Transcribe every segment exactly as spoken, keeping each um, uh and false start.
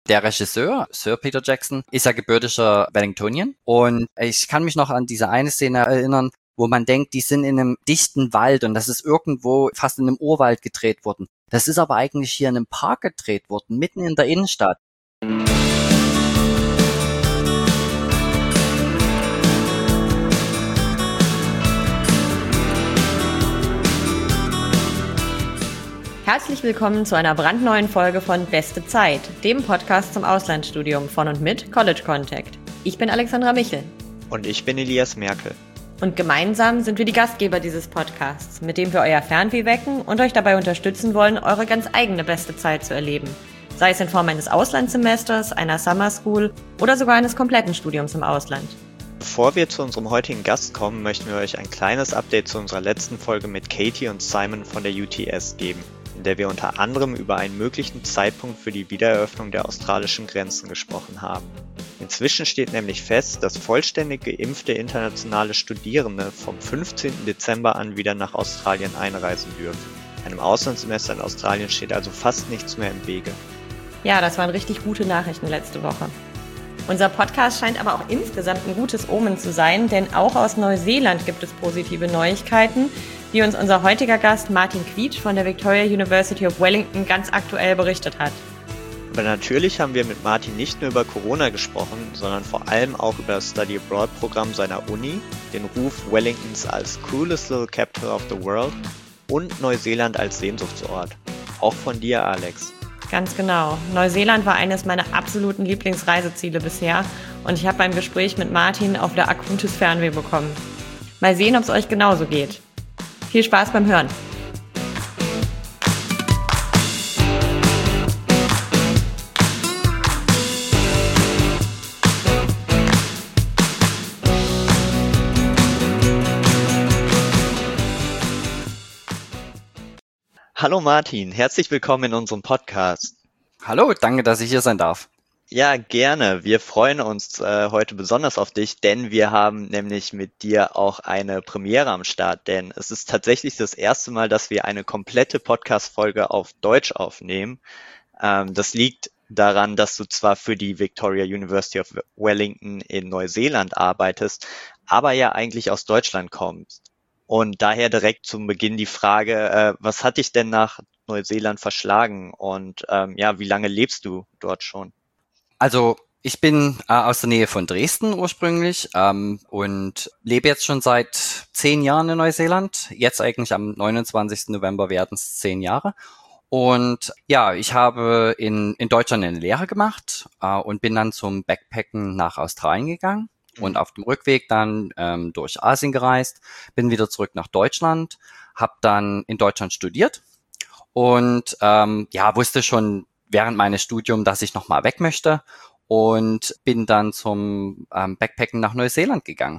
Der Regisseur, Sir Peter Jackson, ist ja gebürtiger Wellingtonian. Und ich kann mich noch an diese eine Szene erinnern, wo man denkt, die sind in einem dichten Wald und das ist irgendwo fast in einem Urwald gedreht worden. Das ist aber eigentlich hier in einem Park gedreht worden, mitten in der Innenstadt. Herzlich willkommen zu einer brandneuen Folge von Beste Zeit, dem Podcast zum Auslandsstudium von und mit College Contact. Ich bin Alexandra Michel. Und ich bin Elias Merkel. Und gemeinsam sind wir die Gastgeber dieses Podcasts, mit dem wir euer Fernweh wecken und euch dabei unterstützen wollen, eure ganz eigene beste Zeit zu erleben. Sei es in Form eines Auslandssemesters, einer Summer School oder sogar eines kompletten Studiums im Ausland. Bevor wir zu unserem heutigen Gast kommen, möchten wir euch ein kleines Update zu unserer letzten Folge mit Katie und Simon von der U T S geben, in der wir unter anderem über einen möglichen Zeitpunkt für die Wiedereröffnung der australischen Grenzen gesprochen haben. Inzwischen steht nämlich fest, dass vollständig geimpfte internationale Studierende vom fünfzehnten Dezember an wieder nach Australien einreisen dürfen. Einem Auslandssemester in Australien steht also fast nichts mehr im Wege. Ja, das waren richtig gute Nachrichten letzte Woche. Unser Podcast scheint aber auch insgesamt ein gutes Omen zu sein, denn auch aus Neuseeland gibt es positive Neuigkeiten, wie uns unser heutiger Gast Martin Quietsch von der Victoria University of Wellington ganz aktuell berichtet hat. Aber natürlich haben wir mit Martin nicht nur über Corona gesprochen, sondern vor allem auch über das Study Abroad Programm seiner Uni, den Ruf Wellingtons als coolest little capital of the world und Neuseeland als Sehnsuchtsort. Auch von dir, Alex. Ganz genau. Neuseeland war eines meiner absoluten Lieblingsreiseziele bisher und ich habe beim Gespräch mit Martin auch wieder akutes Fernweh bekommen. Mal sehen, ob es euch genauso geht. Viel Spaß beim Hören. Hallo Martin, herzlich willkommen in unserem Podcast. Hallo, danke, dass ich hier sein darf. Ja, gerne. Wir freuen uns äh, heute besonders auf dich, denn wir haben nämlich mit dir auch eine Premiere am Start, denn es ist tatsächlich das erste Mal, dass wir eine komplette Podcast-Folge auf Deutsch aufnehmen. Ähm, das liegt daran, dass du zwar für die Victoria University of Wellington in Neuseeland arbeitest, aber ja eigentlich aus Deutschland kommst. Und daher direkt zum Beginn die Frage, äh, was hat dich denn nach Neuseeland verschlagen und ähm, ja, wie lange lebst du dort schon? Also ich bin äh, aus der Nähe von Dresden ursprünglich ähm, und lebe jetzt schon seit zehn Jahren in Neuseeland. Jetzt eigentlich am neunundzwanzigsten November werden es zehn Jahre. Und ja, ich habe in, in Deutschland eine Lehre gemacht äh, und bin dann zum Backpacken nach Australien gegangen und auf dem Rückweg dann ähm, durch Asien gereist, bin wieder zurück nach Deutschland, habe dann in Deutschland studiert und ähm, ja, wusste schon während meines Studiums, dass ich nochmal weg möchte und bin dann zum ähm, Backpacken nach Neuseeland gegangen.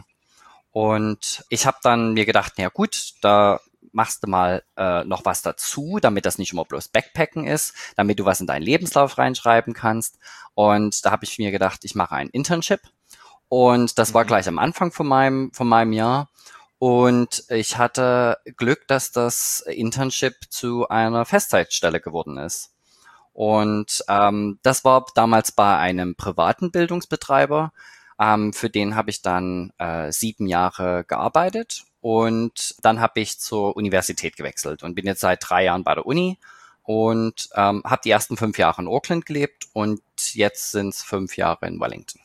Und ich habe dann mir gedacht, na gut, da machst du mal äh, noch was dazu, damit das nicht immer bloß Backpacken ist, damit du was in deinen Lebenslauf reinschreiben kannst. Und da habe ich mir gedacht, ich mache ein Internship. Und das war Mhm. gleich am Anfang von meinem, von meinem Jahr. Und ich hatte Glück, dass das Internship zu einer Festzeitstelle geworden ist. Und ähm, das war damals bei einem privaten Bildungsbetreiber. Ähm, für den habe ich dann äh, sieben Jahre gearbeitet. Und dann habe ich zur Universität gewechselt und bin jetzt seit drei Jahren bei der Uni und ähm, habe die ersten fünf Jahre in Auckland gelebt und jetzt sind es fünf Jahre in Wellington.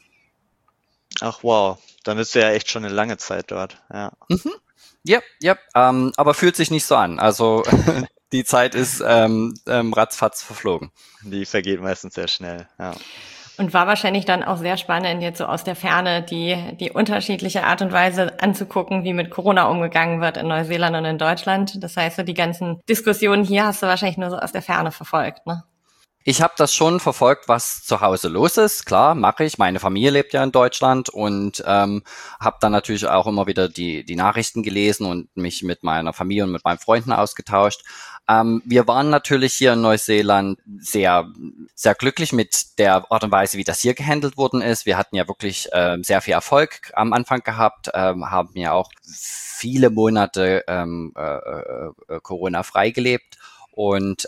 Ach wow, dann bist du ja echt schon eine lange Zeit dort. Ja. Mhm. Ja, ja, ähm, aber fühlt sich nicht so an. Also die Zeit ist ähm, ähm, ratzfatz verflogen. Die vergeht meistens sehr schnell. Ja. Und war wahrscheinlich dann auch sehr spannend, jetzt so aus der Ferne die, die unterschiedliche Art und Weise anzugucken, wie mit Corona umgegangen wird in Neuseeland und in Deutschland. Das heißt, so die ganzen Diskussionen hier hast du wahrscheinlich nur so aus der Ferne verfolgt, ne? Ich habe das schon verfolgt, was zu Hause los ist. Klar, mache ich. Meine Familie lebt ja in Deutschland und ähm, habe dann natürlich auch immer wieder die die Nachrichten gelesen und mich mit meiner Familie und mit meinen Freunden ausgetauscht. Ähm, wir waren natürlich hier in Neuseeland sehr sehr glücklich mit der Art und Weise, wie das hier gehandelt worden ist. Wir hatten ja wirklich ähm, sehr viel Erfolg am Anfang gehabt, ähm, haben ja auch viele Monate ähm, äh, äh, Corona frei gelebt und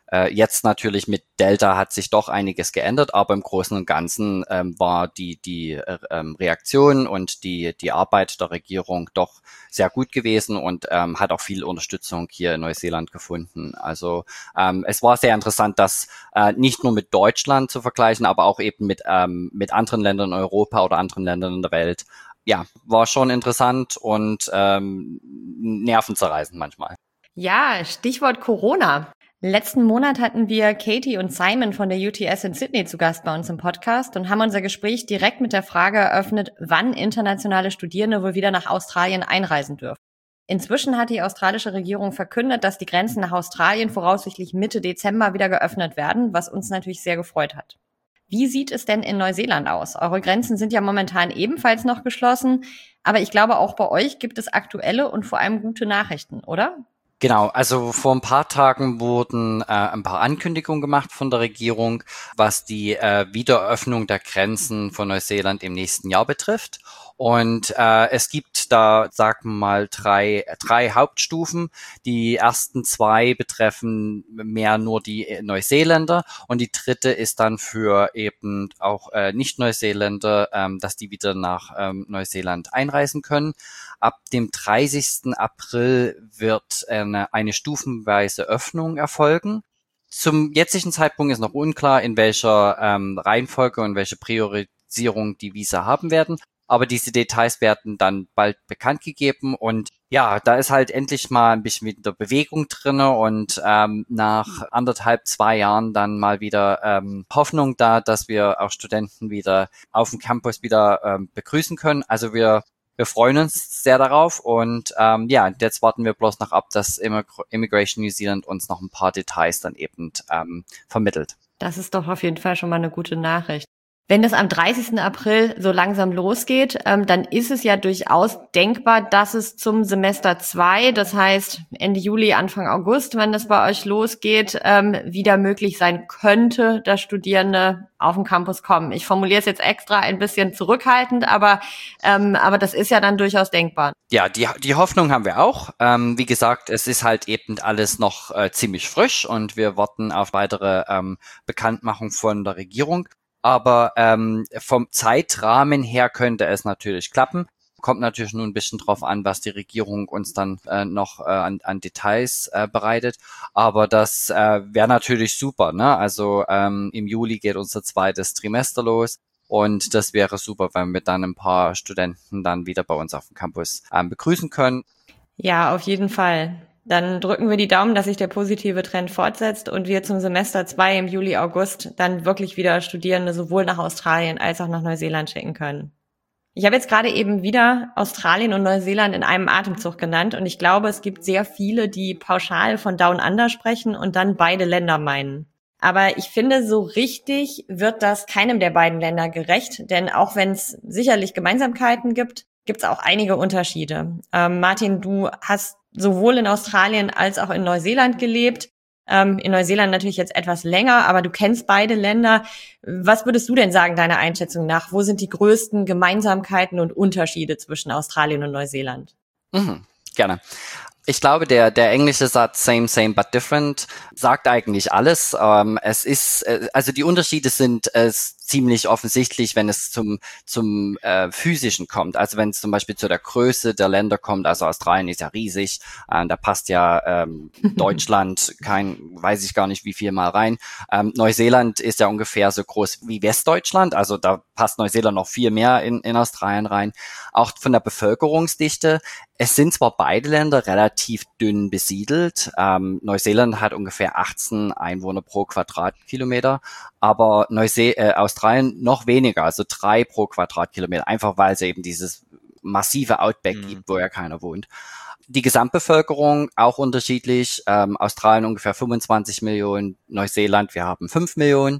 Äh, jetzt natürlich mit Delta hat sich doch einiges geändert, aber im Großen und Ganzen ähm, war die die äh, ähm, Reaktion und die die Arbeit der Regierung doch sehr gut gewesen und ähm, hat auch viel Unterstützung hier in Neuseeland gefunden. Also ähm, es war sehr interessant, das äh, nicht nur mit Deutschland zu vergleichen, aber auch eben mit ähm, mit anderen Ländern in Europa oder anderen Ländern in der Welt. Ja, war schon interessant und ähm, nervenzerreißend manchmal. Ja, Stichwort Corona. Letzten Monat hatten wir Katie und Simon von der U T S in Sydney zu Gast bei uns im Podcast und haben unser Gespräch direkt mit der Frage eröffnet, wann internationale Studierende wohl wieder nach Australien einreisen dürfen. Inzwischen hat die australische Regierung verkündet, dass die Grenzen nach Australien voraussichtlich Mitte Dezember wieder geöffnet werden, was uns natürlich sehr gefreut hat. Wie sieht es denn in Neuseeland aus? Eure Grenzen sind ja momentan ebenfalls noch geschlossen, aber ich glaube, auch bei euch gibt es aktuelle und vor allem gute Nachrichten, oder? Genau, also vor ein paar Tagen wurden äh, ein paar Ankündigungen gemacht von der Regierung, was die äh, Wiedereröffnung der Grenzen von Neuseeland im nächsten Jahr betrifft. Und äh, es gibt da, sagen wir mal, drei, drei Hauptstufen. Die ersten zwei betreffen mehr nur die Neuseeländer und die dritte ist dann für eben auch äh, Nicht-Neuseeländer, ähm, dass die wieder nach ähm, Neuseeland einreisen können. Ab dem dreißigsten April wird eine, eine stufenweise Öffnung erfolgen. Zum jetzigen Zeitpunkt ist noch unklar, in welcher ähm, Reihenfolge und welche Priorisierung die Visa haben werden. Aber diese Details werden dann bald bekannt gegeben und ja, da ist halt endlich mal ein bisschen wieder Bewegung drinne und ähm, nach anderthalb, zwei Jahren dann mal wieder ähm, Hoffnung da, dass wir auch Studenten wieder auf dem Campus wieder ähm, begrüßen können. Also wir wir freuen uns sehr darauf und ähm, ja, jetzt warten wir bloß noch ab, dass Immigration New Zealand uns noch ein paar Details dann eben ähm, vermittelt. Das ist doch auf jeden Fall schon mal eine gute Nachricht. Wenn das am dreißigsten April so langsam losgeht, ähm, dann ist es ja durchaus denkbar, dass es zum Semester zwei, das heißt Ende Juli, Anfang August, wenn das bei euch losgeht, ähm, wieder möglich sein könnte, dass Studierende auf den Campus kommen. Ich formuliere es jetzt extra ein bisschen zurückhaltend, aber ähm, aber das ist ja dann durchaus denkbar. Ja, die die Hoffnung haben wir auch. Ähm, wie gesagt, es ist halt eben alles noch äh, ziemlich frisch und wir warten auf weitere ähm, Bekanntmachung von der Regierung. Aber ähm, vom Zeitrahmen her könnte es natürlich klappen. Kommt natürlich nur ein bisschen drauf an, was die Regierung uns dann äh, noch äh, an, an Details äh, bereitet. Aber das äh, wäre natürlich super, ne? Also ähm, im Juli geht unser zweites Trimester los. Und das wäre super, wenn wir dann ein paar Studenten dann wieder bei uns auf dem Campus ähm, begrüßen können. Ja, auf jeden Fall. Dann drücken wir die Daumen, dass sich der positive Trend fortsetzt und wir zum Semester zwei im Juli, August dann wirklich wieder Studierende sowohl nach Australien als auch nach Neuseeland schicken können. Ich habe jetzt gerade eben wieder Australien und Neuseeland in einem Atemzug genannt und ich glaube, es gibt sehr viele, die pauschal von Down Under sprechen und dann beide Länder meinen. Aber ich finde, so richtig wird das keinem der beiden Länder gerecht, denn auch wenn es sicherlich Gemeinsamkeiten gibt, gibt es auch einige Unterschiede. Ähm, Martin, du hast sowohl in Australien als auch in Neuseeland gelebt. Ähm, in Neuseeland natürlich jetzt etwas länger, aber du kennst beide Länder. Was würdest du denn sagen, deiner Einschätzung nach? Wo sind die größten Gemeinsamkeiten und Unterschiede zwischen Australien und Neuseeland? Mhm, gerne. Ich glaube, der der englische Satz same, same, but different sagt eigentlich alles. Ähm, es ist, äh, also die Unterschiede sind äh, ziemlich offensichtlich, wenn es zum zum äh, Physischen kommt. Also wenn es zum Beispiel zu der Größe der Länder kommt, also Australien ist ja riesig, äh, da passt ja ähm, Deutschland kein, weiß ich gar nicht wie viel mal rein. Ähm, Neuseeland ist ja ungefähr so groß wie Westdeutschland, also da passt Neuseeland noch viel mehr in, in Australien rein. Auch von der Bevölkerungsdichte. Es sind zwar beide Länder relativ dünn besiedelt. Ähm, Neuseeland hat ungefähr achtzehn Einwohner pro Quadratkilometer, aber Neuse- äh, Australien noch weniger, also drei pro Quadratkilometer, einfach weil es eben dieses massive Outback mhm. gibt, wo ja keiner wohnt. Die Gesamtbevölkerung auch unterschiedlich. Ähm, Australien ungefähr fünfundzwanzig Millionen, Neuseeland, wir haben fünf Millionen.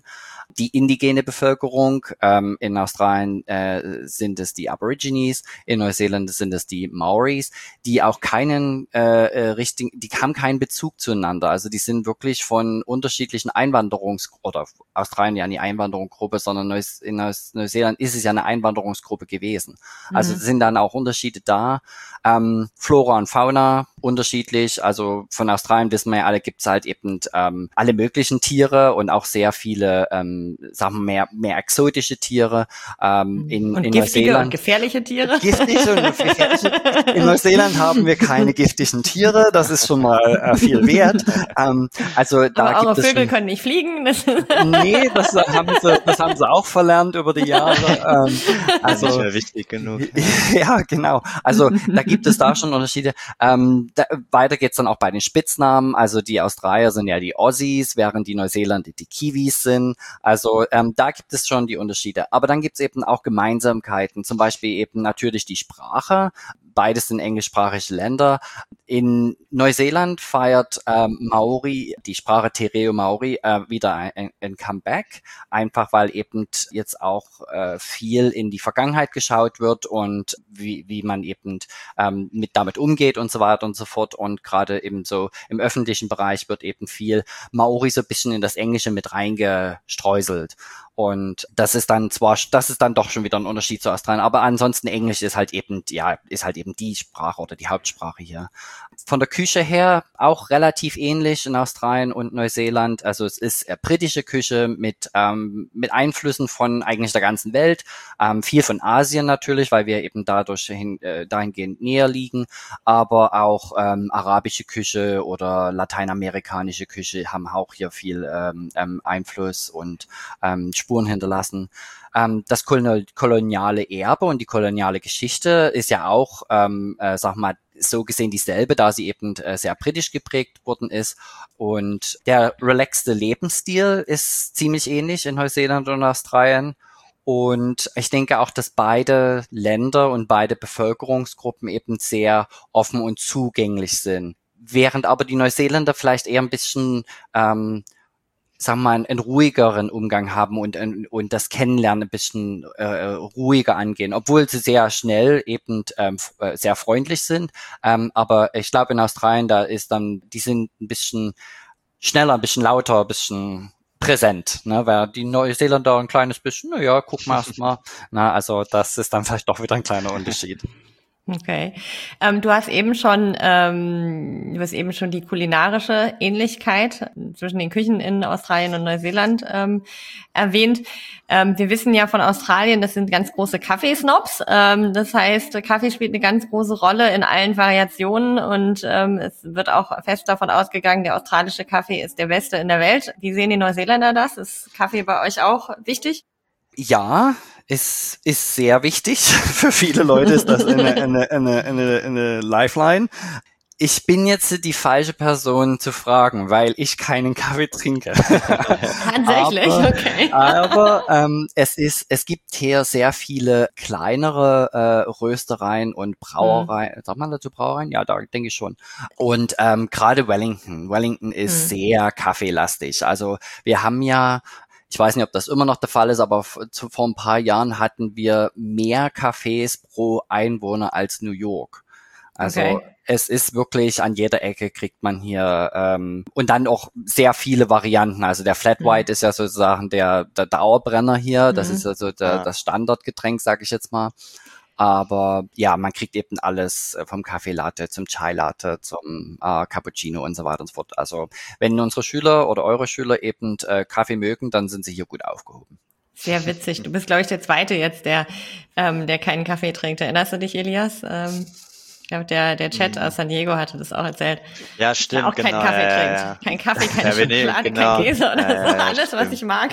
die indigene Bevölkerung. Ähm, in Australien äh, sind es die Aborigines, in Neuseeland sind es die Maoris, die auch keinen äh, äh, richtigen, die haben keinen Bezug zueinander. Also die sind wirklich von unterschiedlichen Einwanderungs- oder Australien ja eine Einwanderungsgruppe, sondern Neus- in Neus- Neuseeland ist es ja eine Einwanderungsgruppe gewesen. Also Mhm. sind dann auch Unterschiede da. Ähm, Flora und Fauna unterschiedlich. Also von Australien wissen wir ja alle, gibt es halt eben ähm, alle möglichen Tiere und auch sehr viele, ähm, sagen wir mehr, mehr exotische Tiere. Ähm, in, und in giftige Neuseeland, und gefährliche Tiere. Giftige und gefährliche. In Neuseeland haben wir keine giftigen Tiere. Das ist schon mal äh, viel wert. Ähm, also da Aber eure gibt es Vögel schon, können nicht fliegen. Das nee, das haben sie, das haben sie auch verlernt über die Jahre. Ähm, Also, nicht also mehr wichtig genug. ja, genau. Also da gibt es da schon Unterschiede. Ähm, da, weiter geht's dann auch bei den Spitznamen. Also die Australier sind ja die Aussies, während die Neuseeländer die Kiwis sind. Also ähm, da gibt es schon die Unterschiede. Aber dann gibt's eben auch Gemeinsamkeiten. Zum Beispiel eben natürlich die Sprache. Beides sind englischsprachige Länder. In Neuseeland feiert ähm, Maori, die Sprache Te Reo Maori, äh, wieder ein, ein Comeback. Einfach weil eben jetzt auch äh, viel in die Vergangenheit geschaut wird und wie, wie man eben ähm, mit damit umgeht und so weiter und so fort. Und gerade eben so im öffentlichen Bereich wird eben viel Maori so ein bisschen in das Englische mit reingestreuselt. Und das ist dann zwar, das ist dann doch schon wieder ein Unterschied zu Australien, aber ansonsten Englisch ist halt eben, ja, ist halt eben die Sprache oder die Hauptsprache hier. Von der Küche her auch relativ ähnlich in Australien und Neuseeland. Also es ist äh, britische Küche mit ähm, mit Einflüssen von eigentlich der ganzen Welt, ähm, viel von Asien natürlich, weil wir eben dadurch hin, äh, dahingehend näher liegen, aber auch ähm, arabische Küche oder lateinamerikanische Küche haben auch hier viel ähm, ähm, Einfluss und ähm, Spuren hinterlassen. Ähm, das koloniale Erbe und die koloniale Geschichte ist ja auch, ähm, äh, sag mal, so gesehen dieselbe, da sie eben äh, sehr britisch geprägt worden ist. Und der relaxte Lebensstil ist ziemlich ähnlich in Neuseeland und Australien. Und ich denke auch, dass beide Länder und beide Bevölkerungsgruppen eben sehr offen und zugänglich sind. Während aber die Neuseeländer vielleicht eher ein bisschen ähm, sagen wir mal, einen ruhigeren Umgang haben und, und das Kennenlernen ein bisschen äh, ruhiger angehen, obwohl sie sehr schnell eben ähm, sehr freundlich sind. Ähm, aber ich glaube, in Australien, da ist dann, die sind ein bisschen schneller, ein bisschen lauter, ein bisschen präsent, ne, weil die Neuseeländer ein kleines bisschen, na ja, guck mal erst mal. Na, also das ist dann vielleicht doch wieder ein kleiner Unterschied. Okay. Ähm, du hast eben schon, ähm, du hast eben schon die kulinarische Ähnlichkeit zwischen den Küchen in Australien und Neuseeland ähm, erwähnt. Ähm, wir wissen ja von Australien, das sind ganz große Kaffeesnobs. Ähm, das heißt, Kaffee spielt eine ganz große Rolle in allen Variationen und ähm, es wird auch fest davon ausgegangen, der australische Kaffee ist der beste in der Welt. Wie sehen die Neuseeländer das? Ist Kaffee bei euch auch wichtig? Ja, es ist sehr wichtig. Für viele Leute ist das eine, eine, eine, eine, eine Lifeline. Ich bin jetzt die falsche Person zu fragen, weil ich keinen Kaffee trinke. Tatsächlich, aber, okay. Aber ähm, es ist, es gibt hier sehr viele kleinere äh, Röstereien und Brauereien. Mhm. Sagt man dazu Brauereien? Ja, da denke ich schon. Und ähm, gerade Wellington. Wellington ist mhm. sehr kaffeelastig. Also wir haben ja Ich weiß nicht, ob das immer noch der Fall ist, aber vor ein paar Jahren hatten wir mehr Cafés pro Einwohner als New York. Also okay. Es ist wirklich, an jeder Ecke kriegt man hier ähm, und dann auch sehr viele Varianten. Also der Flat White mhm. ist ja sozusagen der, der Dauerbrenner hier. Das mhm. ist also der, ja. das Standardgetränk, sage ich jetzt mal. Aber ja, man kriegt eben alles vom Kaffee Latte zum Chai Latte zum äh, Cappuccino und so weiter und so fort. Also wenn unsere Schüler oder eure Schüler eben äh, Kaffee mögen, dann sind sie hier gut aufgehoben. Sehr witzig. Du bist, glaube ich, der Zweite jetzt, der ähm, der keinen Kaffee trinkt. Erinnerst du dich, Elias? Ähm Ich glaube, der, der Chat aus San Diego hatte das auch erzählt. Ja, stimmt, der auch genau. keinen Kaffee ja, trinkt. ja. Kein Kaffee, keine ja, Schokolade, nee, genau. kein Käse oder ja, so. Ja, Alles, stimmt. was ich mag.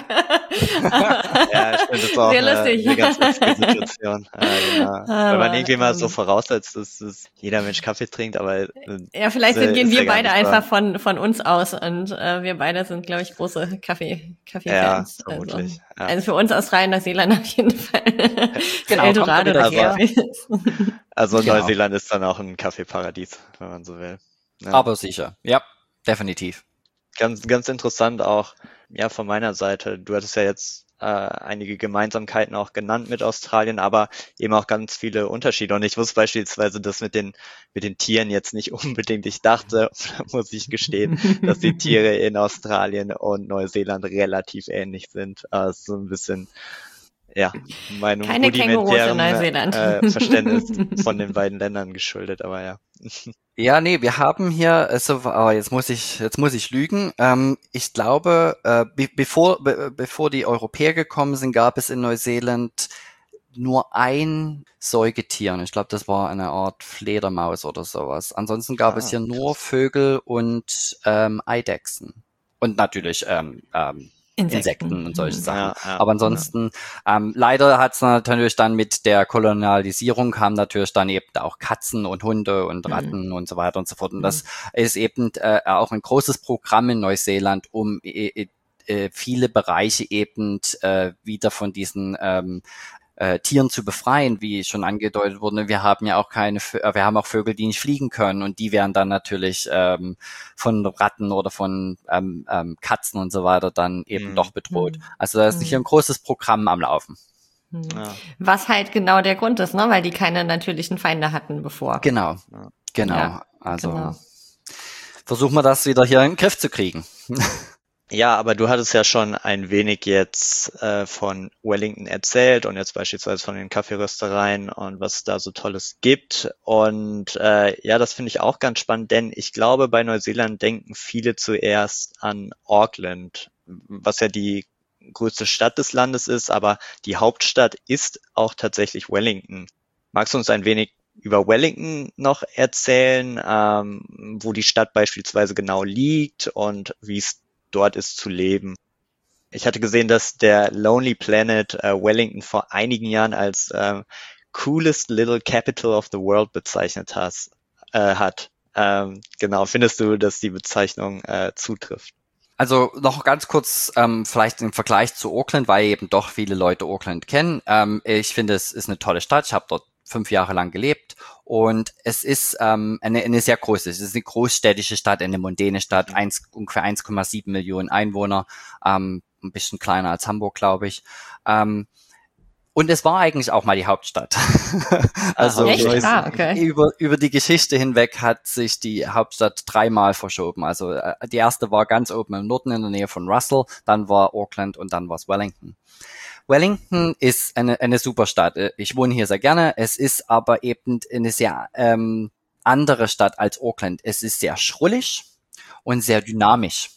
ja, stimmt, das ist auch Sehr eine, lustig. eine ganz lustige Situation. Ja, genau. Aber, Weil man irgendwie mal ähm, so voraussetzt, dass, dass jeder Mensch Kaffee trinkt, aber äh, ja, vielleicht ist, gehen ist wir ja beide gar einfach nicht von von uns aus und äh, wir beide sind, glaube ich, große Kaffee Kaffee-Fans. Ja, vermutlich. Also, Ja. also für uns Australien, Neuseeland auf jeden Fall. Genau, Eldorado des wieder her. Kaffees. Also Genau. Neuseeland ist dann auch ein Kaffeeparadies, wenn man so will. Ja. Aber sicher, ja, definitiv. Ganz, ganz interessant auch, ja, von meiner Seite. Du hattest ja jetzt äh, einige Gemeinsamkeiten auch genannt mit Australien, aber eben auch ganz viele Unterschiede. Und ich wusste beispielsweise das mit den, mit den Tieren jetzt nicht unbedingt. Ich dachte, muss ich gestehen, dass die Tiere in Australien und Neuseeland relativ ähnlich sind. Äh, so ein bisschen, ja, meinem Keine Kängurus in rudimentären Neuseeland. äh, Verständnis von den beiden Ländern geschuldet, aber ja. Ja, nee, wir haben hier, also, aber jetzt muss ich, jetzt muss ich lügen. Ähm, ich glaube, äh, be bevor, be bevor die Europäer gekommen sind, gab es in Neuseeland nur ein Säugetier. Und ich glaube, das war eine Art Fledermaus oder sowas. Ansonsten gab Ah, es hier nur krass. Vögel und ähm, Eidechsen. Und natürlich ähm, ähm, Insekten. Insekten und solche Mhm. Sachen. Ja, ja, Aber ja. ansonsten, ähm, leider hat es natürlich dann mit der Kolonialisierung kamen natürlich dann eben auch Katzen und Hunde und Ratten und so weiter und so fort. Und das ist eben äh, auch ein großes Programm in Neuseeland, um äh, äh, viele Bereiche eben äh, wieder von diesen ähm, äh, Tieren zu befreien, wie schon angedeutet wurde. Wir haben ja auch keine, Vö- äh, wir haben auch Vögel, die nicht fliegen können, und die werden dann natürlich ähm, von Ratten oder von ähm, ähm, Katzen und so weiter dann eben doch Hm, bedroht. Also da ist hier ein großes Programm am Laufen. ja, Was halt genau der Grund ist, ne? Weil die keine natürlichen Feinde hatten bevor. Genau, ja. genau. Ja, Also genau. versuchen wir das wieder hier in den Griff zu kriegen. Ja, aber du hattest ja schon ein wenig jetzt äh, von Wellington erzählt und jetzt beispielsweise von den Kaffeeröstereien und was es da so Tolles gibt. Und äh, ja, das finde ich auch ganz spannend, denn ich glaube, bei Neuseeland denken viele zuerst an Auckland, was ja die größte Stadt des Landes ist, aber die Hauptstadt ist auch tatsächlich Wellington. Magst du uns ein wenig über Wellington noch erzählen, ähm, wo die Stadt beispielsweise genau liegt und wie es dort ist zu leben? Ich hatte gesehen, dass der Lonely Planet äh, Wellington vor einigen Jahren als ähm, coolest little capital of the world bezeichnet has, äh, hat. Ähm, genau, findest du, dass die Bezeichnung äh, zutrifft? Also noch ganz kurz, ähm, vielleicht im Vergleich zu Auckland, weil eben doch viele Leute Auckland kennen. Ähm, ich finde, es ist eine tolle Stadt. Ich habe dort fünf Jahre lang gelebt, und es ist ähm, eine, eine sehr große, es ist eine großstädtische Stadt, eine mondäne Stadt, eins, ungefähr eins Komma sieben Millionen Einwohner, ähm, ein bisschen kleiner als Hamburg, glaube ich. Ähm, Und es war eigentlich auch mal die Hauptstadt. Ah, Also Echt? okay. Neuss Ah, okay. über, über die Geschichte hinweg hat sich die Hauptstadt dreimal verschoben. Also äh, die erste war ganz oben im Norden in der Nähe von Russell, dann war Auckland und dann war es Wellington. Wellington ist eine, eine super Stadt. Äh, Ich wohne hier sehr gerne. Es ist aber eben eine sehr ähm, andere Stadt als Auckland. Es ist sehr schrullig und sehr dynamisch.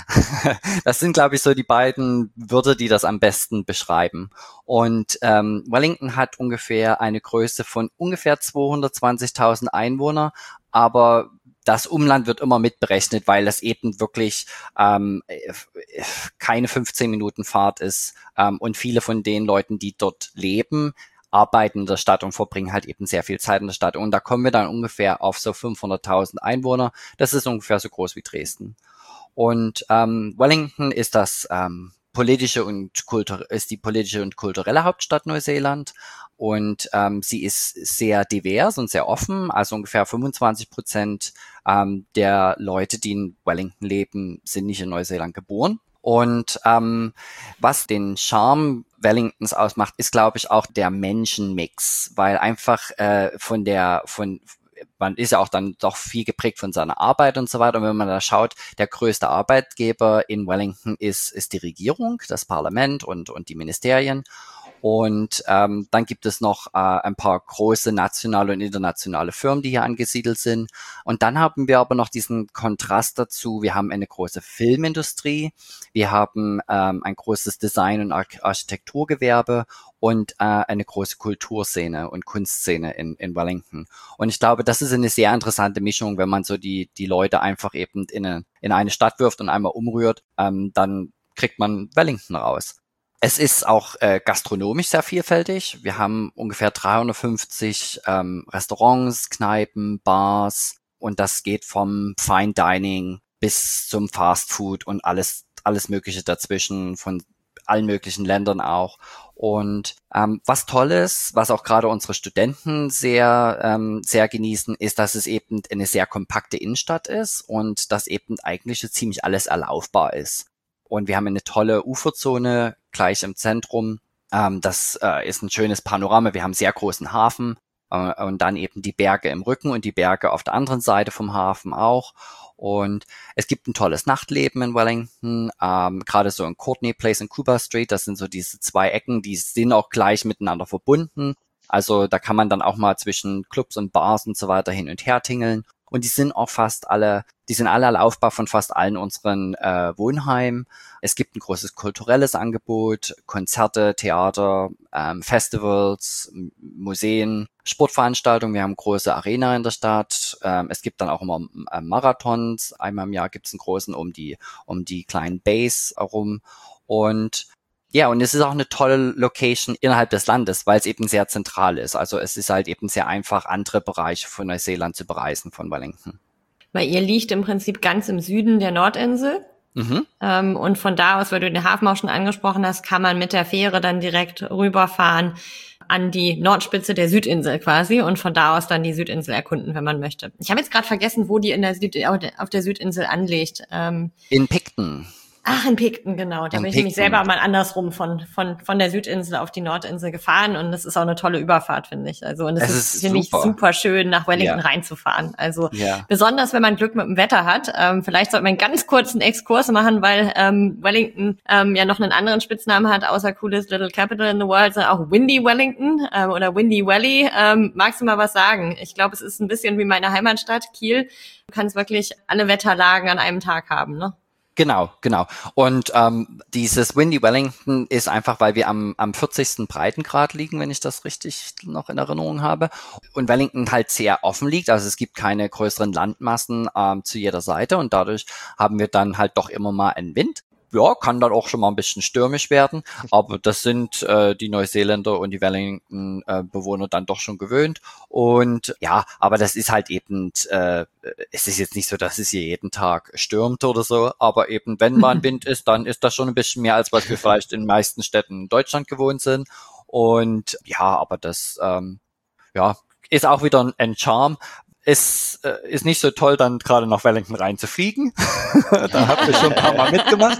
Das sind, glaube ich, so die beiden Wörter, die das am besten beschreiben. Und ähm, Wellington hat ungefähr eine Größe von ungefähr zweihundertzwanzigtausend Einwohner, aber das Umland wird immer mitberechnet, weil das eben wirklich ähm, keine fünfzehn Minuten Fahrt ist. Ähm, und viele von den Leuten, die dort leben, arbeiten in der Stadt und verbringen halt eben sehr viel Zeit in der Stadt. Und da kommen wir dann ungefähr auf so fünfhunderttausend Einwohner. Das ist ungefähr so groß wie Dresden. Und ähm, Wellington ist das ähm, politische und kultur ist die politische und kulturelle Hauptstadt Neuseeland, und ähm, sie ist sehr divers und sehr offen. Also ungefähr fünfundzwanzig Prozent ähm, der Leute, die in Wellington leben, sind nicht in Neuseeland geboren. Und ähm, was den Charme Wellingtons ausmacht, ist, glaube ich, auch der Menschenmix, weil einfach äh, von der von man ist ja auch dann doch viel geprägt von seiner Arbeit und so weiter. Und wenn man da schaut, der größte Arbeitgeber in Wellington ist, ist die Regierung, das Parlament und, und die Ministerien. Und ähm, dann gibt es noch äh, ein paar große nationale und internationale Firmen, die hier angesiedelt sind. Und dann haben wir aber noch diesen Kontrast dazu. Wir haben eine große Filmindustrie, wir haben ähm, ein großes Design- und Ar- Architekturgewerbe und äh, eine große Kulturszene und Kunstszene in, in Wellington. Und ich glaube, das ist eine sehr interessante Mischung, wenn man so die, die Leute einfach eben in eine, in eine Stadt wirft und einmal umrührt, ähm, dann kriegt man Wellington raus. Es ist auch äh, gastronomisch sehr vielfältig. Wir haben ungefähr dreihundertfünfzig ähm, Restaurants, Kneipen, Bars, und das geht vom Fine Dining bis zum Fast Food und alles alles Mögliche dazwischen, von allen möglichen Ländern auch. Und ähm, was toll ist, was auch gerade unsere Studenten sehr ähm, sehr genießen, ist, dass es eben eine sehr kompakte Innenstadt ist und dass eben eigentlich so ziemlich alles erlaufbar ist. Und wir haben eine tolle Uferzone gleich im Zentrum. Ähm, das äh, ist ein schönes Panorama. Wir haben einen sehr großen Hafen äh, und dann eben die Berge im Rücken und die Berge auf der anderen Seite vom Hafen auch. Und es gibt ein tolles Nachtleben in Wellington, ähm, gerade so in Courtney Place und Cuba Street, das sind so diese zwei Ecken, die sind auch gleich miteinander verbunden. Also da kann man dann auch mal zwischen Clubs und Bars und so weiter hin und her tingeln. Und die sind auch fast alle, die sind alle erlaufbar von fast allen unseren äh, Wohnheimen. Es gibt ein großes kulturelles Angebot, Konzerte, Theater, ähm, Festivals, M- Museen, Sportveranstaltungen. Wir haben eine große Arena in der Stadt. Ähm, es gibt dann auch immer äh, Marathons. Einmal im Jahr gibt es einen großen um die um die kleinen Bays herum. Und ja, und es ist auch eine tolle Location innerhalb des Landes, weil es eben sehr zentral ist. Also es ist halt eben sehr einfach, andere Bereiche von Neuseeland zu bereisen von Wellington. Weil ihr liegt im Prinzip ganz im Süden der Nordinsel. Mhm. Ähm, und von da aus, weil du den Hafen auch schon angesprochen hast, kann man mit der Fähre dann direkt rüberfahren an die Nordspitze der Südinsel quasi und von da aus dann die Südinsel erkunden, wenn man möchte. Ich habe jetzt gerade vergessen, wo die in der Süd auf der Südinsel anlegt. Ähm, In Picton. Ach, in Picton, genau. Da In bin ich nämlich Picton. selber mal andersrum von, von, von der Südinsel auf die Nordinsel gefahren und das ist auch eine tolle Überfahrt, finde ich. Also, und es Es ist, ist finde ich, super. super schön, nach Wellington Ja. reinzufahren. Also, Ja. besonders wenn man Glück mit dem Wetter hat. Ähm, vielleicht sollte man einen ganz kurzen Exkurs machen, weil, ähm, Wellington, ähm, ja noch einen anderen Spitznamen hat, außer coolest little capital in the world, sondern auch Windy Wellington, ähm, oder Windy Valley. Ähm, magst du mal was sagen? Ich glaube, es ist ein bisschen wie meine Heimatstadt, Kiel. Du kannst wirklich alle Wetterlagen an einem Tag haben, ne? Genau, genau. Und ähm, dieses Windy Wellington ist einfach, weil wir am, am vierzigsten Breitengrad liegen, wenn ich das richtig noch in Erinnerung habe. Und Wellington halt sehr offen liegt, also es gibt keine größeren Landmassen ähm, zu jeder Seite und dadurch haben wir dann halt doch immer mal einen Wind. Ja, kann dann auch schon mal ein bisschen stürmisch werden, aber das sind äh, die Neuseeländer und die Wellington-Bewohner äh, dann doch schon gewöhnt. Und ja, aber das ist halt eben, äh, es ist jetzt nicht so, dass es hier jeden Tag stürmt oder so, aber eben, wenn mal ein Wind ist, dann ist das schon ein bisschen mehr, als was wir vielleicht in den meisten Städten in Deutschland gewohnt sind. Und ja, aber das ähm, ja ist auch wieder ein, ein Charme. Es äh, ist nicht so toll, dann gerade nach Wellington reinzufliegen. Da habe ich schon ein paar Mal mitgemacht.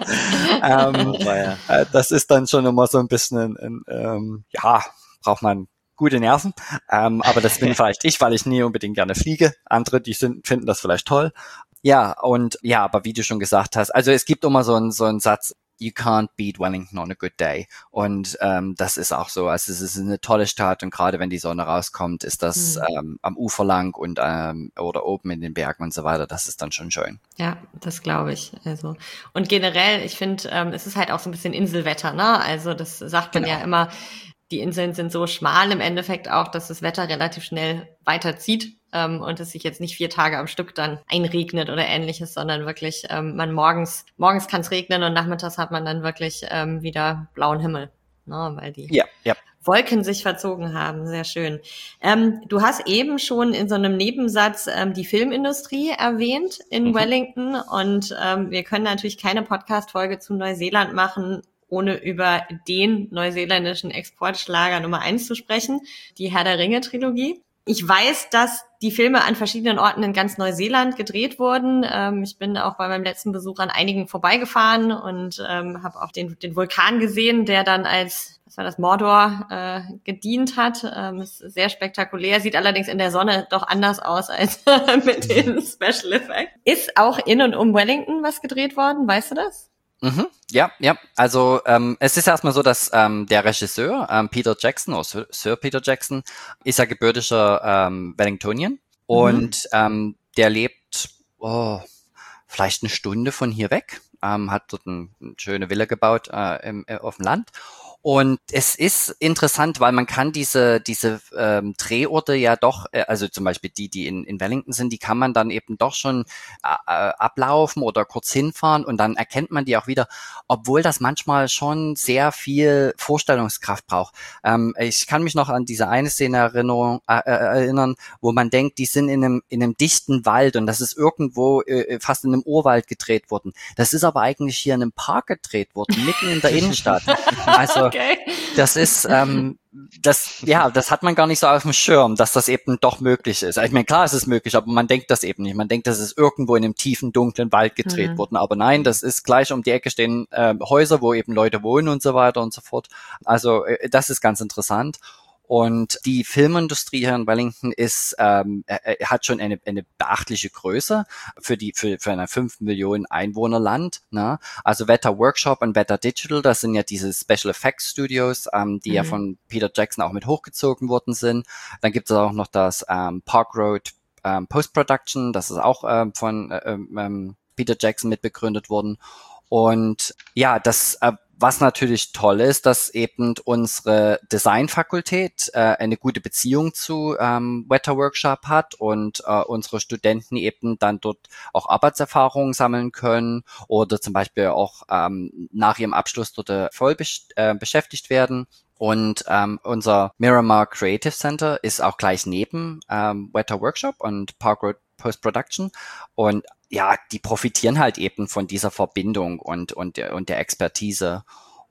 Ähm, Oh, ja. äh, das ist dann schon immer so ein bisschen, ein, ein, ähm, ja, braucht man gute Nerven. Ähm, aber das bin vielleicht ich, weil ich nie unbedingt gerne fliege. Andere, die sind, finden das vielleicht toll. Ja, und ja, aber wie du schon gesagt hast, also es gibt immer so einen so einen Satz, you can't beat Wellington on a good day. Und ähm, das ist auch so. Also es ist eine tolle Stadt und gerade wenn die Sonne rauskommt, ist das Mhm. ähm, am Ufer lang und ähm, oder oben in den Bergen und so weiter. Das ist dann schon schön. Ja, das glaube ich. Also und generell, ich finde, ähm, es ist halt auch so ein bisschen Inselwetter, ne? Also das sagt man Genau. ja immer. Die Inseln sind so schmal im Endeffekt auch, dass das Wetter relativ schnell weiterzieht ähm, und es sich jetzt nicht vier Tage am Stück dann einregnet oder ähnliches, sondern wirklich ähm, man morgens morgens kann es regnen und nachmittags hat man dann wirklich ähm, wieder blauen Himmel, ne? Weil die Ja, ja. Wolken sich verzogen haben. Sehr schön. Ähm, du hast eben schon in so einem Nebensatz ähm, die Filmindustrie erwähnt in Mhm. Wellington und ähm, wir können natürlich keine Podcast-Folge zu Neuseeland machen, ohne über den neuseeländischen Exportschlager Nummer eins zu sprechen, die Herr der Ringe-Trilogie. Ich weiß, dass die Filme an verschiedenen Orten in ganz Neuseeland gedreht wurden. Ähm, ich bin auch bei meinem letzten Besuch an einigen vorbeigefahren und ähm, habe auch den, den Vulkan gesehen, der dann als, was war das, Mordor äh, gedient hat. Ähm, ist sehr spektakulär, sieht allerdings in der Sonne doch anders aus als mit den Special Effects. Ist auch in und um Wellington was gedreht worden, weißt du das? Mhm. Ja, ja. Also ähm, es ist erstmal so, dass ähm, der Regisseur ähm, Peter Jackson oder Sir, Sir Peter Jackson ist ja gebürtiger ähm, Wellingtonian und ähm, der lebt oh, vielleicht eine Stunde von hier weg, ähm, hat dort ein, eine schöne Villa gebaut äh, im, äh, auf dem Land Und es ist interessant, weil man kann diese diese ähm, Drehorte ja doch, äh, also zum Beispiel die, die in, in Wellington sind, die kann man dann eben doch schon äh, ablaufen oder kurz hinfahren und dann erkennt man die auch wieder, obwohl das manchmal schon sehr viel Vorstellungskraft braucht. Ähm, ich kann mich noch an diese eine Szene Erinnerung, äh, erinnern, wo man denkt, die sind in einem in einem dichten Wald und das ist irgendwo äh, fast in einem Urwald gedreht worden. Das ist aber eigentlich hier in einem Park gedreht worden, mitten in der Innenstadt. Also okay. Das ist, ähm, das, ja, das hat man gar nicht so auf dem Schirm, dass das eben doch möglich ist. Ich meine, klar, es ist möglich, aber man denkt das eben nicht. Man denkt, das ist irgendwo in einem tiefen, dunklen Wald gedreht mhm. worden. Aber nein, das ist gleich um die Ecke stehen äh, Häuser, wo eben Leute wohnen und so weiter und so fort. Also äh, das ist ganz interessant. Und die Filmindustrie hier in Wellington ist ähm, äh, hat schon eine, eine beachtliche Größe für die für, für ein fünf Millionen Einwohnerland. Ne? Also Weta Workshop und Weta Digital, das sind ja diese Special Effects Studios, ähm, die mhm. ja von Peter Jackson auch mit hochgezogen worden sind. Dann gibt es auch noch das ähm, Park Road ähm, Post Production, das ist auch ähm, von äh, ähm, Peter Jackson mitbegründet worden. Und ja, das äh, was natürlich toll ist, dass eben unsere Designfakultät äh, eine gute Beziehung zu ähm, Weta Workshop hat und äh, unsere Studenten eben dann dort auch Arbeitserfahrungen sammeln können oder zum Beispiel auch ähm, nach ihrem Abschluss dort äh, voll besch- äh, beschäftigt werden. Und ähm, unser Miramar Creative Center ist auch gleich neben ähm, Weta Workshop und Park Road Post Production und ja, die profitieren halt eben von dieser Verbindung und und der und der Expertise.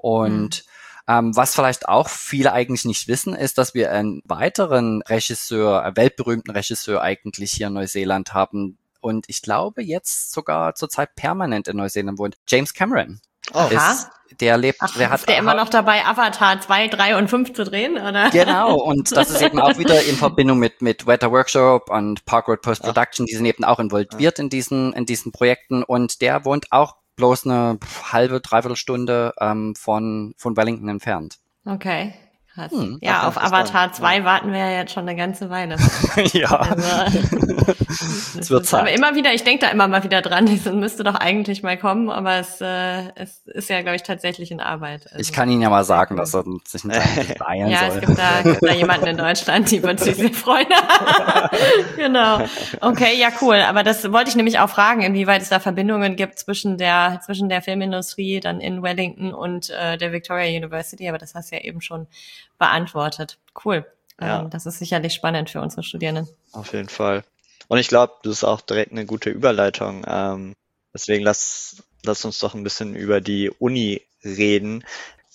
Und mhm. ähm, was vielleicht auch viele eigentlich nicht wissen, ist, dass wir einen weiteren Regisseur, einen weltberühmten Regisseur eigentlich hier in Neuseeland haben und ich glaube jetzt sogar zurzeit permanent in Neuseeland wohnt. James Cameron. Oh. Ist, der lebt, Ach, der hat ist der immer noch dabei, Avatar zwei, drei und fünf zu drehen, oder? Genau, und das ist eben auch wieder in Verbindung mit mit Weta Workshop und Park Road Post Production, die sind eben auch involviert in diesen in diesen Projekten und der wohnt auch bloß eine halbe, dreiviertel Stunde ähm, von von Wellington entfernt. Okay. Krass. Hm, ja, auf Avatar zwei ja. warten wir ja jetzt schon eine ganze Weile. ja. Also, es wird Zeit. Aber immer wieder, ich denke da immer mal wieder dran, es müsste doch eigentlich mal kommen, aber es, äh, es ist ja, glaube ich, tatsächlich in Arbeit. Also, ich kann Ihnen ja mal sagen, dass er sich nicht beeilen ja, soll. Ja, es gibt da, gibt da jemanden in Deutschland, die wird sich sehr freuen. Genau. Okay, ja, cool. Aber das wollte ich nämlich auch fragen, inwieweit es da Verbindungen gibt zwischen der zwischen der Filmindustrie dann in Wellington und äh, der Victoria University, aber das hast du ja eben schon beantwortet. Cool. Ja. Ähm, das ist sicherlich spannend für unsere Studierenden. Auf jeden Fall. Und ich glaube, das ist auch direkt eine gute Überleitung. Ähm, deswegen lass, lass uns doch ein bisschen über die Uni reden.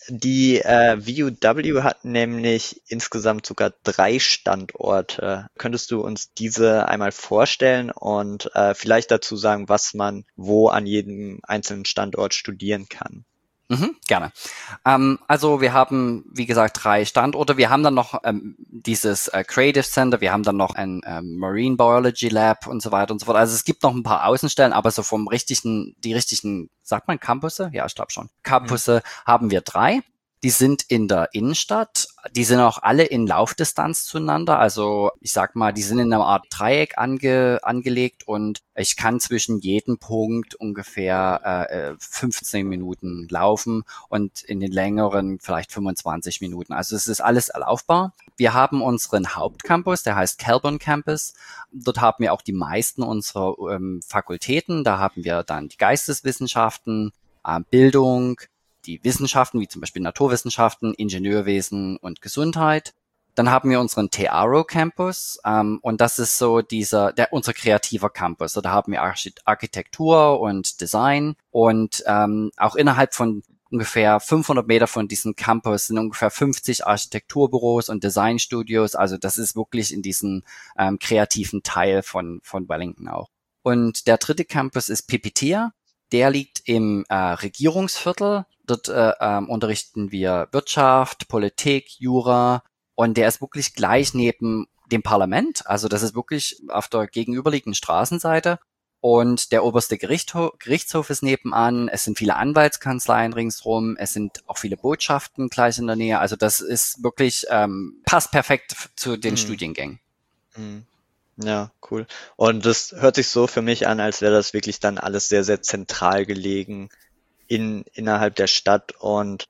Die äh, V U W hat nämlich insgesamt sogar drei Standorte. Könntest du uns diese einmal vorstellen und äh, vielleicht dazu sagen, was man wo an jedem einzelnen Standort studieren kann? Mhm, gerne. Ähm, also wir haben, wie gesagt, drei Standorte. Wir haben dann noch ähm, dieses äh, Creative Center, wir haben dann noch ein ähm, Marine Biology Lab und so weiter und so fort. Also es gibt noch ein paar Außenstellen, aber so vom richtigen, die richtigen, sagt man Campusse? Ja, ich glaube schon. Campusse mhm. haben wir drei. Die sind in der Innenstadt. Die sind auch alle in Laufdistanz zueinander. Also ich sag mal, die sind in einer Art Dreieck ange, angelegt und ich kann zwischen jedem Punkt ungefähr äh, fünfzehn Minuten laufen und in den längeren vielleicht fünfundzwanzig Minuten. Also es ist alles erlaufbar. Wir haben unseren Hauptcampus, der heißt Kelburn Campus. Dort haben wir auch die meisten unserer ähm, Fakultäten. Da haben wir dann die Geisteswissenschaften, äh, Bildung, die Wissenschaften, wie zum Beispiel Naturwissenschaften, Ingenieurwesen und Gesundheit. Dann haben wir unseren Te-Aro Campus ähm, und das ist so dieser, der unser kreativer Campus. Da haben wir Archit- Architektur und Design und ähm, auch innerhalb von ungefähr fünfhundert Meter von diesem Campus sind ungefähr fünfzig Architekturbüros und Designstudios. Also das ist wirklich in diesem ähm, kreativen Teil von von Wellington auch. Und der dritte Campus ist Pipitea. Der liegt im äh, Regierungsviertel. Dort äh, ähm, unterrichten wir Wirtschaft, Politik, Jura und der ist wirklich gleich neben dem Parlament. Also das ist wirklich auf der gegenüberliegenden Straßenseite und der oberste Gerichtshof, Gerichtshof ist nebenan. Es sind viele Anwaltskanzleien ringsrum. Es sind auch viele Botschaften gleich in der Nähe. Also das ist wirklich, ähm, passt perfekt zu den mhm. Studiengängen. Mhm. Ja, cool. Und das hört sich so für mich an, als wäre das wirklich dann alles sehr, sehr zentral gelegen in innerhalb der Stadt. Und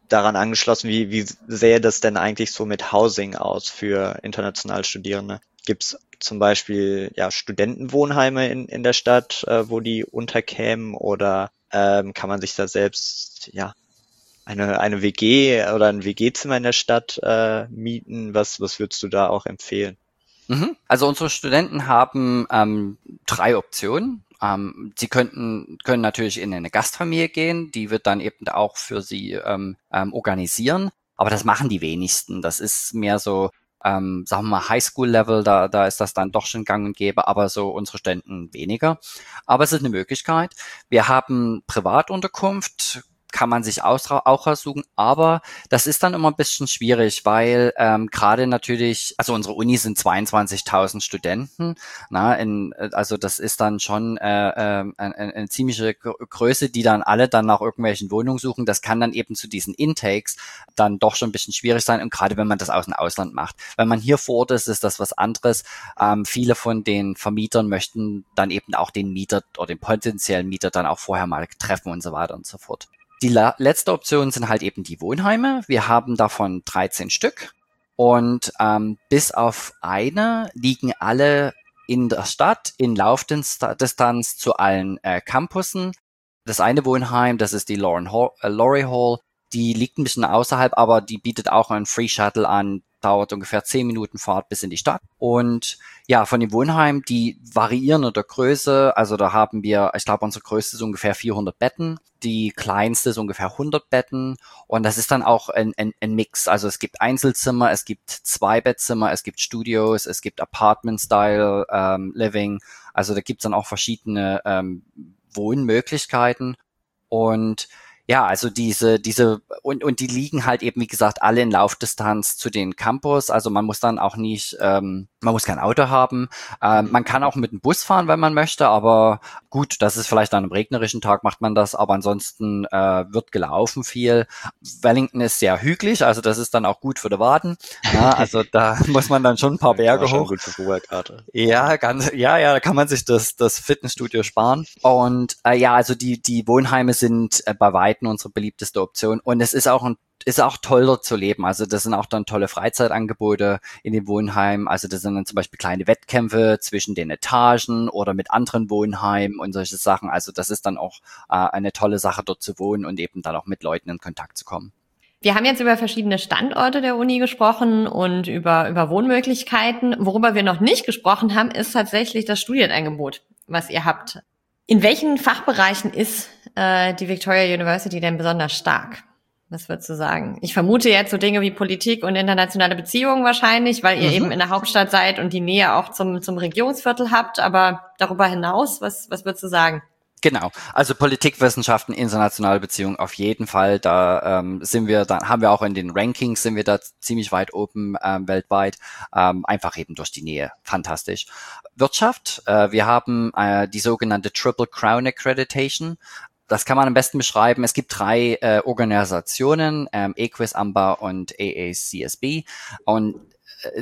daran angeschlossen, wie, wie sähe das denn eigentlich so mit Housing aus für internationale Studierende? Gibt es zum Beispiel ja Studentenwohnheime in, in der Stadt, äh, wo die unterkämen, oder ähm, kann man sich da selbst ja eine eine W G oder ein W G-Zimmer in der Stadt äh, mieten? Was was würdest du da auch empfehlen? Mhm. Also unsere Studenten haben ähm, drei Optionen. Ähm, sie könnten können natürlich in eine Gastfamilie gehen, die wird dann eben auch für sie ähm, ähm, organisieren, aber das machen die wenigsten. Das ist mehr so, ähm, sagen wir mal, Highschool-Level, da da ist das dann doch schon gang und gäbe, aber so unsere Studenten weniger. Aber es ist eine Möglichkeit. Wir haben Privatunterkunft, kann man sich ausra- auch aussuchen, aber das ist dann immer ein bisschen schwierig, weil ähm, gerade natürlich, also unsere Uni sind zweiundzwanzigtausend Studenten, na, in, also das ist dann schon äh, äh, eine, eine ziemliche Größe, die dann alle dann nach irgendwelchen Wohnungen suchen. Das kann dann eben zu diesen Intakes dann doch schon ein bisschen schwierig sein, und gerade wenn man das aus dem Ausland macht. Wenn man hier vor Ort ist, ist das was anderes. Ähm, viele von den Vermietern möchten dann eben auch den Mieter oder den potenziellen Mieter dann auch vorher mal treffen und so weiter und so fort. Die la- letzte Option sind halt eben die Wohnheime. Wir haben davon dreizehn Stück, und ähm, bis auf eine liegen alle in der Stadt in Laufdistanz zu allen äh, Campussen. Das eine Wohnheim, das ist die Lauren Hall, äh, Laurie Hall, die liegt ein bisschen außerhalb, aber die bietet auch einen Free Shuttle an, dauert ungefähr zehn Minuten Fahrt bis in die Stadt. Und ja, von den Wohnheimen, die variieren in der Größe. Also da haben wir, ich glaube, unsere größte ist ungefähr vierhundert Betten. Die kleinste ist ungefähr hundert Betten. Und das ist dann auch ein, ein, ein Mix. Also es gibt Einzelzimmer, es gibt Zwei-Bettzimmer, es gibt Studios, es gibt Apartment-Style ähm, Living. Also da gibt's dann auch verschiedene ähm, Wohnmöglichkeiten. Und ja, also diese, diese, und, und die liegen halt eben, wie gesagt, alle in Laufdistanz zu den Campus. Also man muss dann auch nicht, ähm, man muss kein Auto haben. Ähm, man kann auch mit dem Bus fahren, wenn man möchte, aber gut, das ist vielleicht an einem regnerischen Tag macht man das, aber ansonsten äh, wird gelaufen viel. Wellington ist sehr hügelig, also das ist dann auch gut für die Waden. Ja, also da muss man dann schon ein paar Berge hoch. Gut für Vorwerkkarte. Ja, ganz, ja, ja, da kann man sich das, das Fitnessstudio sparen. Und äh, ja, also die, die Wohnheime sind äh, bei Weitem unsere beliebteste Option. Und es ist auch ein ist auch toll dort zu leben. Also das sind auch dann tolle Freizeitangebote in den Wohnheimen. Also das sind dann zum Beispiel kleine Wettkämpfe zwischen den Etagen oder mit anderen Wohnheimen und solche Sachen. Also das ist dann auch äh, eine tolle Sache, dort zu wohnen und eben dann auch mit Leuten in Kontakt zu kommen. Wir haben jetzt über verschiedene Standorte der Uni gesprochen und über, über Wohnmöglichkeiten. Worüber wir noch nicht gesprochen haben, ist tatsächlich das Studienangebot, was ihr habt. In welchen Fachbereichen ist äh, die Victoria University denn besonders stark? Was würdest du sagen? Ich vermute jetzt so Dinge wie Politik und internationale Beziehungen wahrscheinlich, weil ihr mhm. eben in der Hauptstadt seid und die Nähe auch zum, zum Regionsviertel habt. Aber darüber hinaus, was, was würdest du sagen? Genau, also Politikwissenschaften, internationale Beziehungen auf jeden Fall. Da ähm, sind wir, dann haben wir auch in den Rankings sind wir da ziemlich weit oben ähm, weltweit. Ähm, einfach eben durch die Nähe, fantastisch. Wirtschaft, äh, wir haben äh, die sogenannte Triple Crown Accreditation. Das kann man am besten beschreiben. Es gibt drei äh, Organisationen, ähm, AQUIS, A M B A und A A C S B, und äh,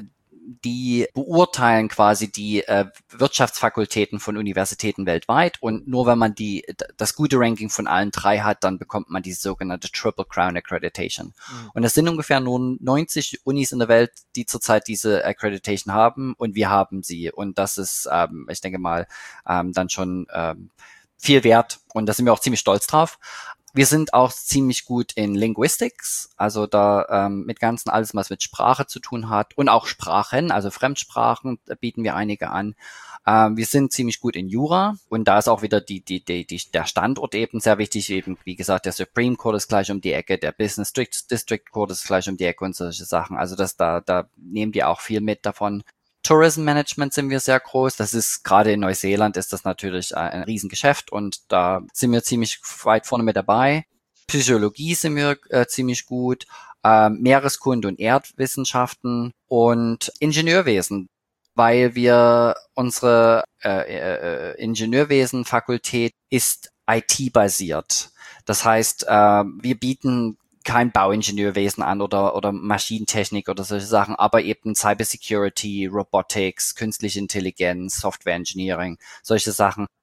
die beurteilen quasi die äh, Wirtschaftsfakultäten von Universitäten weltweit, und nur wenn man die das gute Ranking von allen drei hat, dann bekommt man die sogenannte Triple Crown Accreditation. Mhm. Und es sind ungefähr nur neunzig Unis in der Welt, die zurzeit diese Accreditation haben, und wir haben sie. Und das ist, ähm, ich denke mal, ähm, dann schon ähm, viel wert, und da sind wir auch ziemlich stolz drauf. Wir sind auch ziemlich gut in Linguistics, also da ähm, mit ganzen alles, was mit Sprache zu tun hat, und auch Sprachen, also Fremdsprachen bieten wir einige an. Ähm, wir sind ziemlich gut in Jura, und da ist auch wieder die, die, die, die, der Standort eben sehr wichtig. Eben, wie gesagt, der Supreme Court ist gleich um die Ecke, der Business District Court ist gleich um die Ecke und solche Sachen. Also das da, da nehmen die auch viel mit davon. Tourism Management sind wir sehr groß. Das ist gerade in Neuseeland ist das natürlich ein Riesengeschäft, und da sind wir ziemlich weit vorne mit dabei. Psychologie sind wir äh, ziemlich gut, äh, Meereskunde und Erdwissenschaften und Ingenieurwesen, weil wir unsere äh, äh, Ingenieurwesen-Fakultät ist I T-basiert. Das heißt, äh, wir bieten kein Bauingenieurwesen an oder oder Maschinentechnik oder solche Sachen, aber eben Cybersecurity, Robotics, künstliche Intelligenz, Software Engineering, solche Sachen.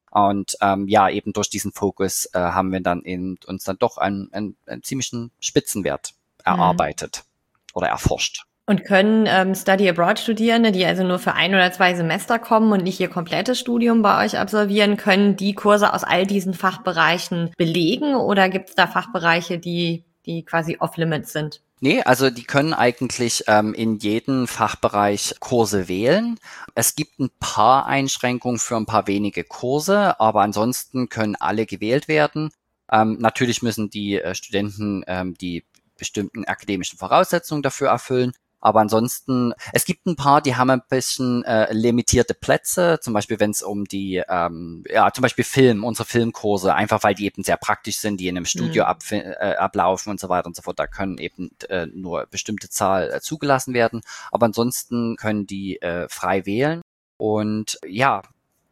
Und ähm, ja, eben durch diesen Fokus äh, haben wir dann eben uns dann doch einen, einen, einen ziemlichen Spitzenwert erarbeitet mhm. oder erforscht. Und können ähm, Study-Abroad-Studierende, die also nur für ein oder zwei Semester kommen und nicht ihr komplettes Studium bei euch absolvieren, können die Kurse aus all diesen Fachbereichen belegen oder gibt es da Fachbereiche, die, die quasi off-limits sind? Nee, also die können eigentlich ähm, in jedem Fachbereich Kurse wählen. Es gibt ein paar Einschränkungen für ein paar wenige Kurse, aber ansonsten können alle gewählt werden. Ähm, natürlich müssen die äh, Studenten ähm, die bestimmten akademischen Voraussetzungen dafür erfüllen. Aber ansonsten, es gibt ein paar, die haben ein bisschen äh, limitierte Plätze, zum Beispiel wenn es um die, ähm, ja, zum Beispiel Film, unsere Filmkurse, einfach weil die eben sehr praktisch sind, die in einem Studio mhm. ab, äh, ablaufen und so weiter und so fort. Da können eben äh, nur bestimmte Zahl äh, zugelassen werden. Aber ansonsten können die äh, frei wählen. Und ja,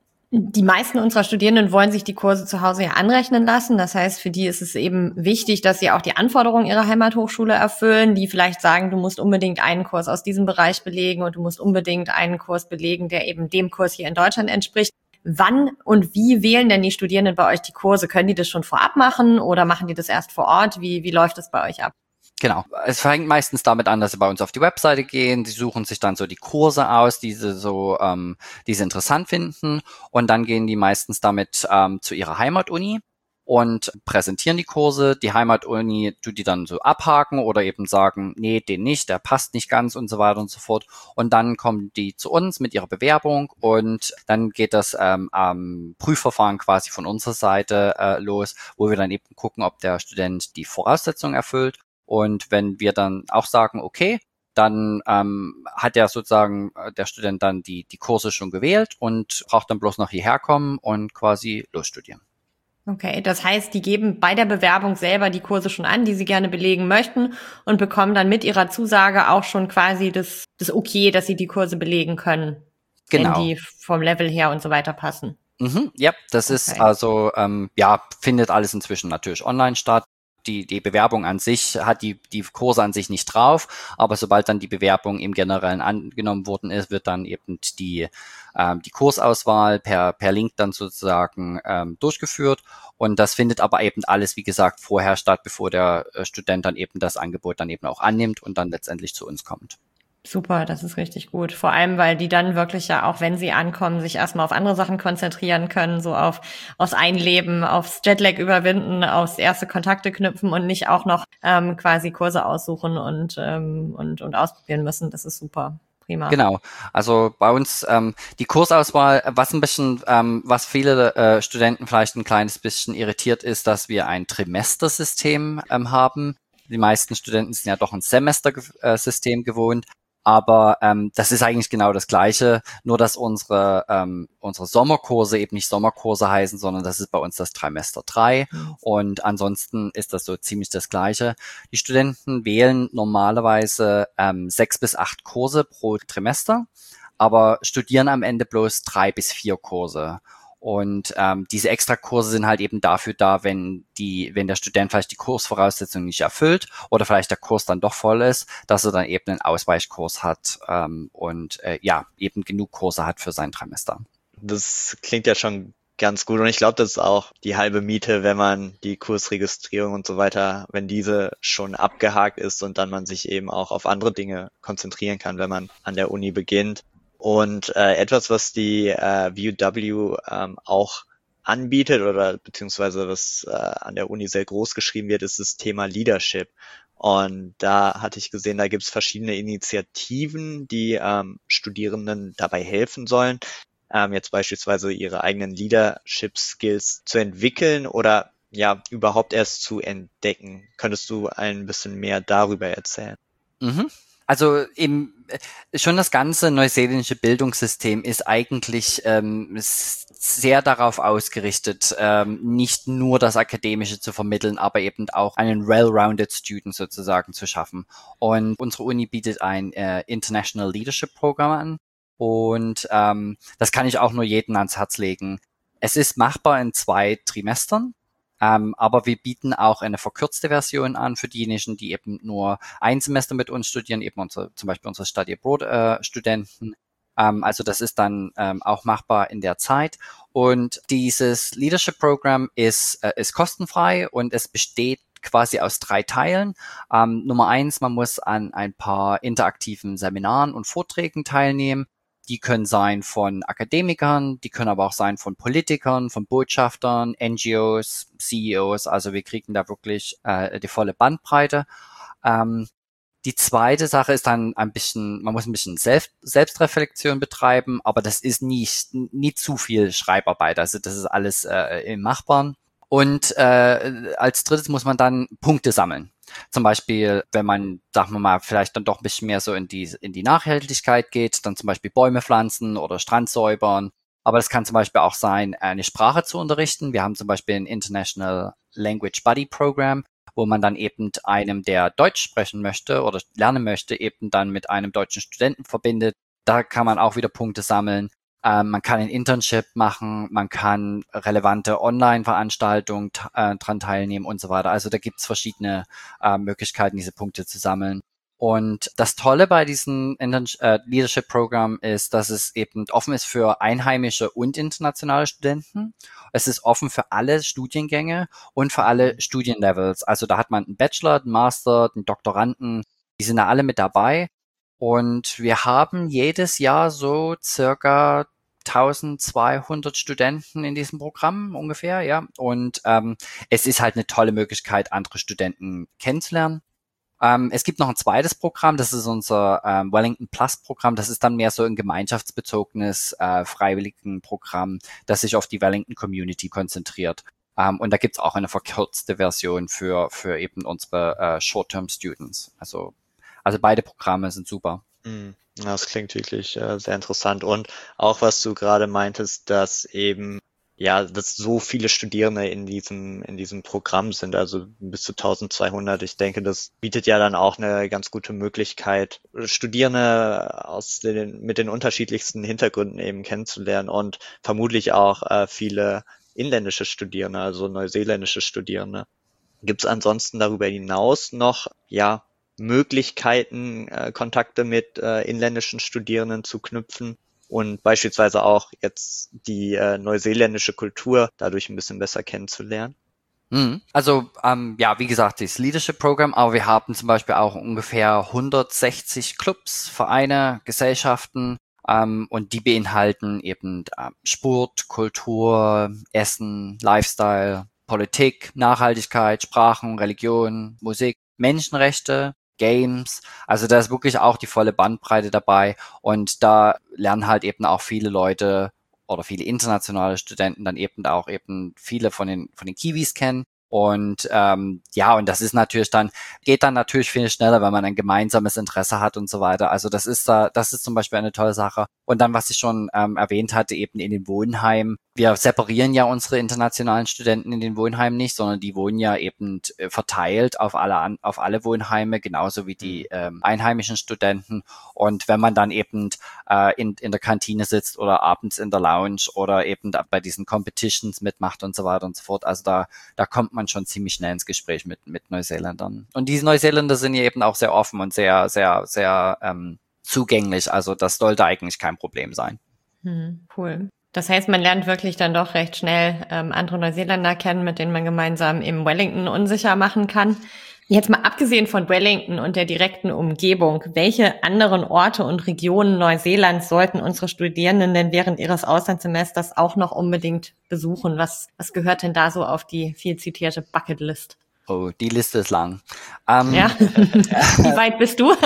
die meisten unserer Studierenden wollen sich die Kurse zu Hause ja anrechnen lassen. Das heißt, für die ist es eben wichtig, dass sie auch die Anforderungen ihrer Heimathochschule erfüllen, die vielleicht sagen, du musst unbedingt einen Kurs aus diesem Bereich belegen und du musst unbedingt einen Kurs belegen, der eben dem Kurs hier in Deutschland entspricht. Wann und wie wählen denn die Studierenden bei euch die Kurse? Können die das schon vorab machen oder machen die das erst vor Ort? Wie, wie läuft das bei euch ab? Genau. Es fängt meistens damit an, dass sie bei uns auf die Webseite gehen. Sie suchen sich dann so die Kurse aus, die sie so, ähm, die sie interessant finden. Und dann gehen die meistens damit ähm, zu ihrer Heimatuni und präsentieren die Kurse. Die Heimatuni tut die dann so abhaken oder eben sagen, nee, den nicht, der passt nicht ganz und so weiter und so fort. Und dann kommen die zu uns mit ihrer Bewerbung und dann geht das ähm, am Prüfverfahren quasi von unserer Seite äh, los, wo wir dann eben gucken, ob der Student die Voraussetzungen erfüllt. Und wenn wir dann auch sagen, okay, dann ähm, hat ja sozusagen äh, der Student dann die die Kurse schon gewählt und braucht dann bloß noch hierher kommen und quasi losstudieren. Okay, das heißt, die geben bei der Bewerbung selber die Kurse schon an, die sie gerne belegen möchten und bekommen dann mit ihrer Zusage auch schon quasi das, das Okay, dass sie die Kurse belegen können, genau. Wenn die vom Level her und so weiter passen. Mhm, ja, das okay. ist also, ähm, ja, findet alles inzwischen natürlich online statt. Die, die Bewerbung an sich hat die, die Kurse an sich nicht drauf, aber sobald dann die Bewerbung im Generellen angenommen worden ist, wird dann eben die, ähm, die Kursauswahl per, per Link dann sozusagen ähm, durchgeführt und das findet aber eben alles, wie gesagt, vorher statt, bevor der äh, Student dann eben das Angebot dann eben auch annimmt und dann letztendlich zu uns kommt. Super, das ist richtig gut. Vor allem, weil die dann wirklich ja auch, wenn sie ankommen, sich erstmal auf andere Sachen konzentrieren können, so auf aufs Einleben, aufs Jetlag überwinden, aufs erste Kontakte knüpfen und nicht auch noch ähm, quasi Kurse aussuchen und ähm, und und ausprobieren müssen. Das ist super. Prima. Genau, also bei uns ähm, die Kursauswahl, was ein bisschen, ähm, was viele äh, Studenten vielleicht ein kleines bisschen irritiert ist, dass wir ein Trimestersystem ähm, haben. Die meisten Studenten sind ja doch ein Semestersystem gewohnt. Aber ähm, das ist eigentlich genau das Gleiche, nur dass unsere ähm, unsere Sommerkurse eben nicht Sommerkurse heißen, sondern das ist bei uns das Trimester drei mhm. und ansonsten ist das so ziemlich das Gleiche. Die Studenten wählen normalerweise ähm, sechs bis acht Kurse pro Trimester, aber studieren am Ende bloß drei bis vier Kurse. Und ähm, diese Extrakurse sind halt eben dafür da, wenn die, wenn der Student vielleicht die Kursvoraussetzungen nicht erfüllt oder vielleicht der Kurs dann doch voll ist, dass er dann eben einen Ausweichkurs hat ähm, und äh, ja, eben genug Kurse hat für sein Trimester. Das klingt ja schon ganz gut und ich glaube, das ist auch die halbe Miete, wenn man die Kursregistrierung und so weiter, wenn diese schon abgehakt ist und dann man sich eben auch auf andere Dinge konzentrieren kann, wenn man an der Uni beginnt. Und äh, etwas, was die äh, V U W ähm, auch anbietet oder beziehungsweise was äh, an der Uni sehr groß geschrieben wird, ist das Thema Leadership. Und da hatte ich gesehen, da gibt es verschiedene Initiativen, die ähm, Studierenden dabei helfen sollen, ähm, jetzt beispielsweise ihre eigenen Leadership-Skills zu entwickeln oder ja überhaupt erst zu entdecken. Könntest du ein bisschen mehr darüber erzählen? Mhm. Also im, schon das ganze neuseeländische Bildungssystem ist eigentlich ähm, sehr darauf ausgerichtet, ähm, nicht nur das Akademische zu vermitteln, aber eben auch einen well-rounded Student sozusagen zu schaffen. Und unsere Uni bietet ein äh, International Leadership Programm an und ähm, das kann ich auch nur jedem ans Herz legen. Es ist machbar in zwei Trimestern. Ähm, aber wir bieten auch eine verkürzte Version an für diejenigen, die eben nur ein Semester mit uns studieren, eben unsere, zum Beispiel unsere Study Abroad äh, Studenten. Ähm, also das ist dann ähm, auch machbar in der Zeit. Und dieses Leadership Program ist, äh, ist kostenfrei und es besteht quasi aus drei Teilen. Ähm, Nummer eins, man muss an ein paar interaktiven Seminaren und Vorträgen teilnehmen. Die können sein von Akademikern, die können aber auch sein von Politikern, von Botschaftern, N G Os, C E Os. Also wir kriegen da wirklich äh, die volle Bandbreite. Ähm, die zweite Sache ist dann ein bisschen, man muss ein bisschen Selbst, Selbstreflexion betreiben, aber das ist nicht, nie zu viel Schreibarbeit. Also das ist alles äh, im Machbaren. Und äh, als drittes muss man dann Punkte sammeln. Zum Beispiel, wenn man, sagen wir mal, vielleicht dann doch ein bisschen mehr so in die, in die Nachhaltigkeit geht, dann zum Beispiel Bäume pflanzen oder Strand säubern. Aber das kann zum Beispiel auch sein, eine Sprache zu unterrichten. Wir haben zum Beispiel ein International Language Buddy Program, wo man dann eben einem, der Deutsch sprechen möchte oder lernen möchte, eben dann mit einem deutschen Studenten verbindet. Da kann man auch wieder Punkte sammeln. Ähm, man kann ein Internship machen, man kann relevante Online-Veranstaltungen äh, dran teilnehmen und so weiter. Also da gibt's verschiedene äh, Möglichkeiten, diese Punkte zu sammeln. Und das Tolle bei diesem Intern- äh, Leadership-Programm ist, dass es eben offen ist für einheimische und internationale Studenten. Es ist offen für alle Studiengänge und für alle Studienlevels. Also da hat man einen Bachelor, einen Master, einen Doktoranden, die sind da alle mit dabei. Und wir haben jedes Jahr so circa eintausendzweihundert Studenten in diesem Programm ungefähr, ja. Und ähm, es ist halt eine tolle Möglichkeit, andere Studenten kennenzulernen. Ähm, es gibt noch ein zweites Programm, das ist unser ähm, Wellington Plus Programm. Das ist dann mehr so ein gemeinschaftsbezogenes äh, Freiwilligenprogramm, das sich auf die Wellington Community konzentriert. Ähm, und da gibt's auch eine verkürzte Version für für eben unsere äh, Short-Term Students. Also also beide Programme sind super. Mm, Das klingt wirklich äh, sehr interessant. Und auch was du gerade meintest, dass eben ja, dass so viele Studierende in diesem in diesem Programm sind, also bis zu eintausendzweihundert. Ich denke, das bietet ja dann auch eine ganz gute Möglichkeit, Studierende aus den mit den unterschiedlichsten Hintergründen eben kennenzulernen und vermutlich auch äh, viele inländische Studierende, also neuseeländische Studierende. Gibt es ansonsten darüber hinaus noch ja Möglichkeiten, äh, Kontakte mit äh, inländischen Studierenden zu knüpfen und beispielsweise auch jetzt die äh, neuseeländische Kultur dadurch ein bisschen besser kennenzulernen? Mhm. Also ähm, ja, wie gesagt, das Leadership Program, aber wir haben zum Beispiel auch ungefähr hundertsechzig Clubs, Vereine, Gesellschaften ähm, und die beinhalten eben ähm, Sport, Kultur, Essen, Lifestyle, Politik, Nachhaltigkeit, Sprachen, Religion, Musik, Menschenrechte, Games. Also da ist wirklich auch die volle Bandbreite dabei und da lernen halt eben auch viele Leute oder viele internationale Studenten dann eben auch eben viele von den von den Kiwis kennen. Und ähm, ja, und das ist natürlich dann, geht dann natürlich viel schneller, wenn man ein gemeinsames Interesse hat und so weiter. Also das ist da, das ist zum Beispiel eine tolle Sache. Und dann, was ich schon ähm, erwähnt hatte, eben in den Wohnheimen. Wir separieren ja unsere internationalen Studenten in den Wohnheimen nicht, sondern die wohnen ja eben äh, verteilt auf alle auf alle Wohnheime, genauso wie die ähm, einheimischen Studenten. Und wenn man dann eben äh, in, in der Kantine sitzt oder abends in der Lounge oder eben bei diesen Competitions mitmacht und so weiter und so fort, also da, da kommt man schon ziemlich schnell ins Gespräch mit, mit Neuseeländern. Und diese Neuseeländer sind ja eben auch sehr offen und sehr, sehr, sehr ähm, zugänglich. Also das sollte eigentlich kein Problem sein. Hm, cool. Das heißt, man lernt wirklich dann doch recht schnell ähm, andere Neuseeländer kennen, mit denen man gemeinsam im Wellington unsicher machen kann. Jetzt mal abgesehen von Wellington und der direkten Umgebung, welche anderen Orte und Regionen Neuseelands sollten unsere Studierenden denn während ihres Auslandssemesters auch noch unbedingt besuchen? Was, was gehört denn da so auf die viel zitierte Bucketlist? Oh, die Liste ist lang. Ähm, ja, wie weit bist du?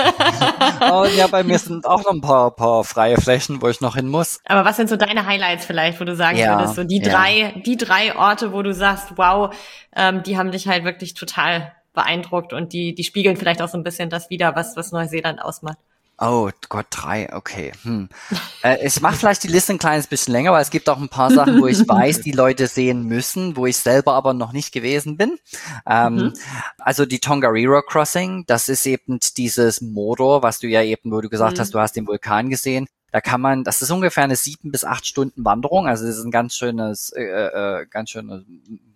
Oh, ja, bei mir sind auch noch ein paar, paar freie Flächen, wo ich noch hin muss. Aber was sind so deine Highlights vielleicht, wo du sagen ja, würdest, so die ja. drei, die drei Orte, wo du sagst, wow, ähm, die haben dich halt wirklich total beeindruckt und die, die spiegeln vielleicht auch so ein bisschen das wider, was, was Neuseeland ausmacht. Oh Gott, drei, okay. Hm. Äh, ich mache vielleicht die Liste ein kleines bisschen länger, weil es gibt auch ein paar Sachen, wo ich weiß, die Leute sehen müssen, wo ich selber aber noch nicht gewesen bin. Ähm, mhm. Also die Tongariro Crossing, das ist eben dieses Mordor, was du ja eben, wo du gesagt mhm. hast, du hast den Vulkan gesehen. Da kann man, das ist ungefähr eine sieben bis acht Stunden Wanderung, also das ist ein ganz schönes, äh, äh, ganz schönes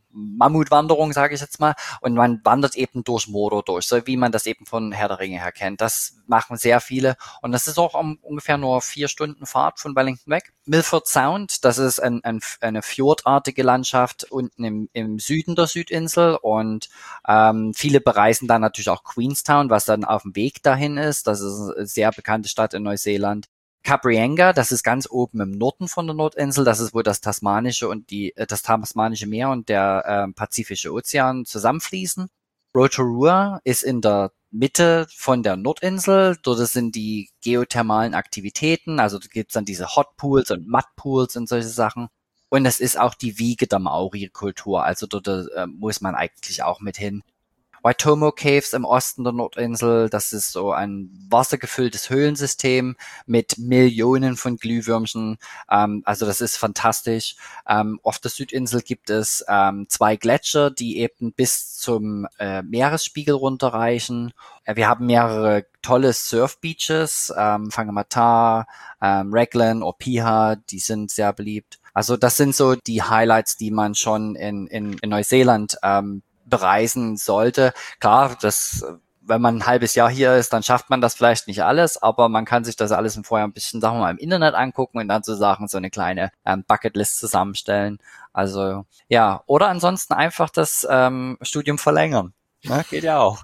Mammutwanderung, sage ich jetzt mal, und man wandert eben durch Mordor durch, so wie man das eben von Herr der Ringe her kennt. Das machen sehr viele und das ist auch um ungefähr nur vier Stunden Fahrt von Wellington weg. Milford Sound, das ist ein, ein, eine fjordartige Landschaft unten im, im Süden der Südinsel und ähm, viele bereisen dann natürlich auch Queenstown, was dann auf dem Weg dahin ist. Das ist eine sehr bekannte Stadt in Neuseeland. Cabrianga, das ist ganz oben im Norden von der Nordinsel, das ist, wo das tasmanische und die das tasmanische Meer und der äh, Pazifische Ozean zusammenfließen. Rotorua ist in der Mitte von der Nordinsel, dort sind die geothermalen Aktivitäten, also da gibt's dann diese Hot Pools und Mud Pools und solche Sachen. Und es ist auch die Wiege der Maori-Kultur, also dort äh, muss man eigentlich auch mit hin. Waitomo Caves im Osten der Nordinsel, das ist so ein wassergefülltes Höhlensystem mit Millionen von Glühwürmchen, ähm, also das ist fantastisch. Ähm, auf der Südinsel gibt es ähm, zwei Gletscher, die eben bis zum äh, Meeresspiegel runterreichen. Äh, wir haben mehrere tolle Surfbeaches, ähm, Whangamata, ähm, Raglan, Opiha, die sind sehr beliebt. Also das sind so die Highlights, die man schon in, in, in Neuseeland ähm, bereisen sollte. Klar, das, wenn man ein halbes Jahr hier ist, dann schafft man das vielleicht nicht alles, aber man kann sich das alles im Vorjahr ein bisschen, sagen wir mal, im Internet angucken und dann so Sachen, so eine kleine ähm, Bucketlist zusammenstellen. Also ja, oder ansonsten einfach das ähm, Studium verlängern. Ne, geht ja auch.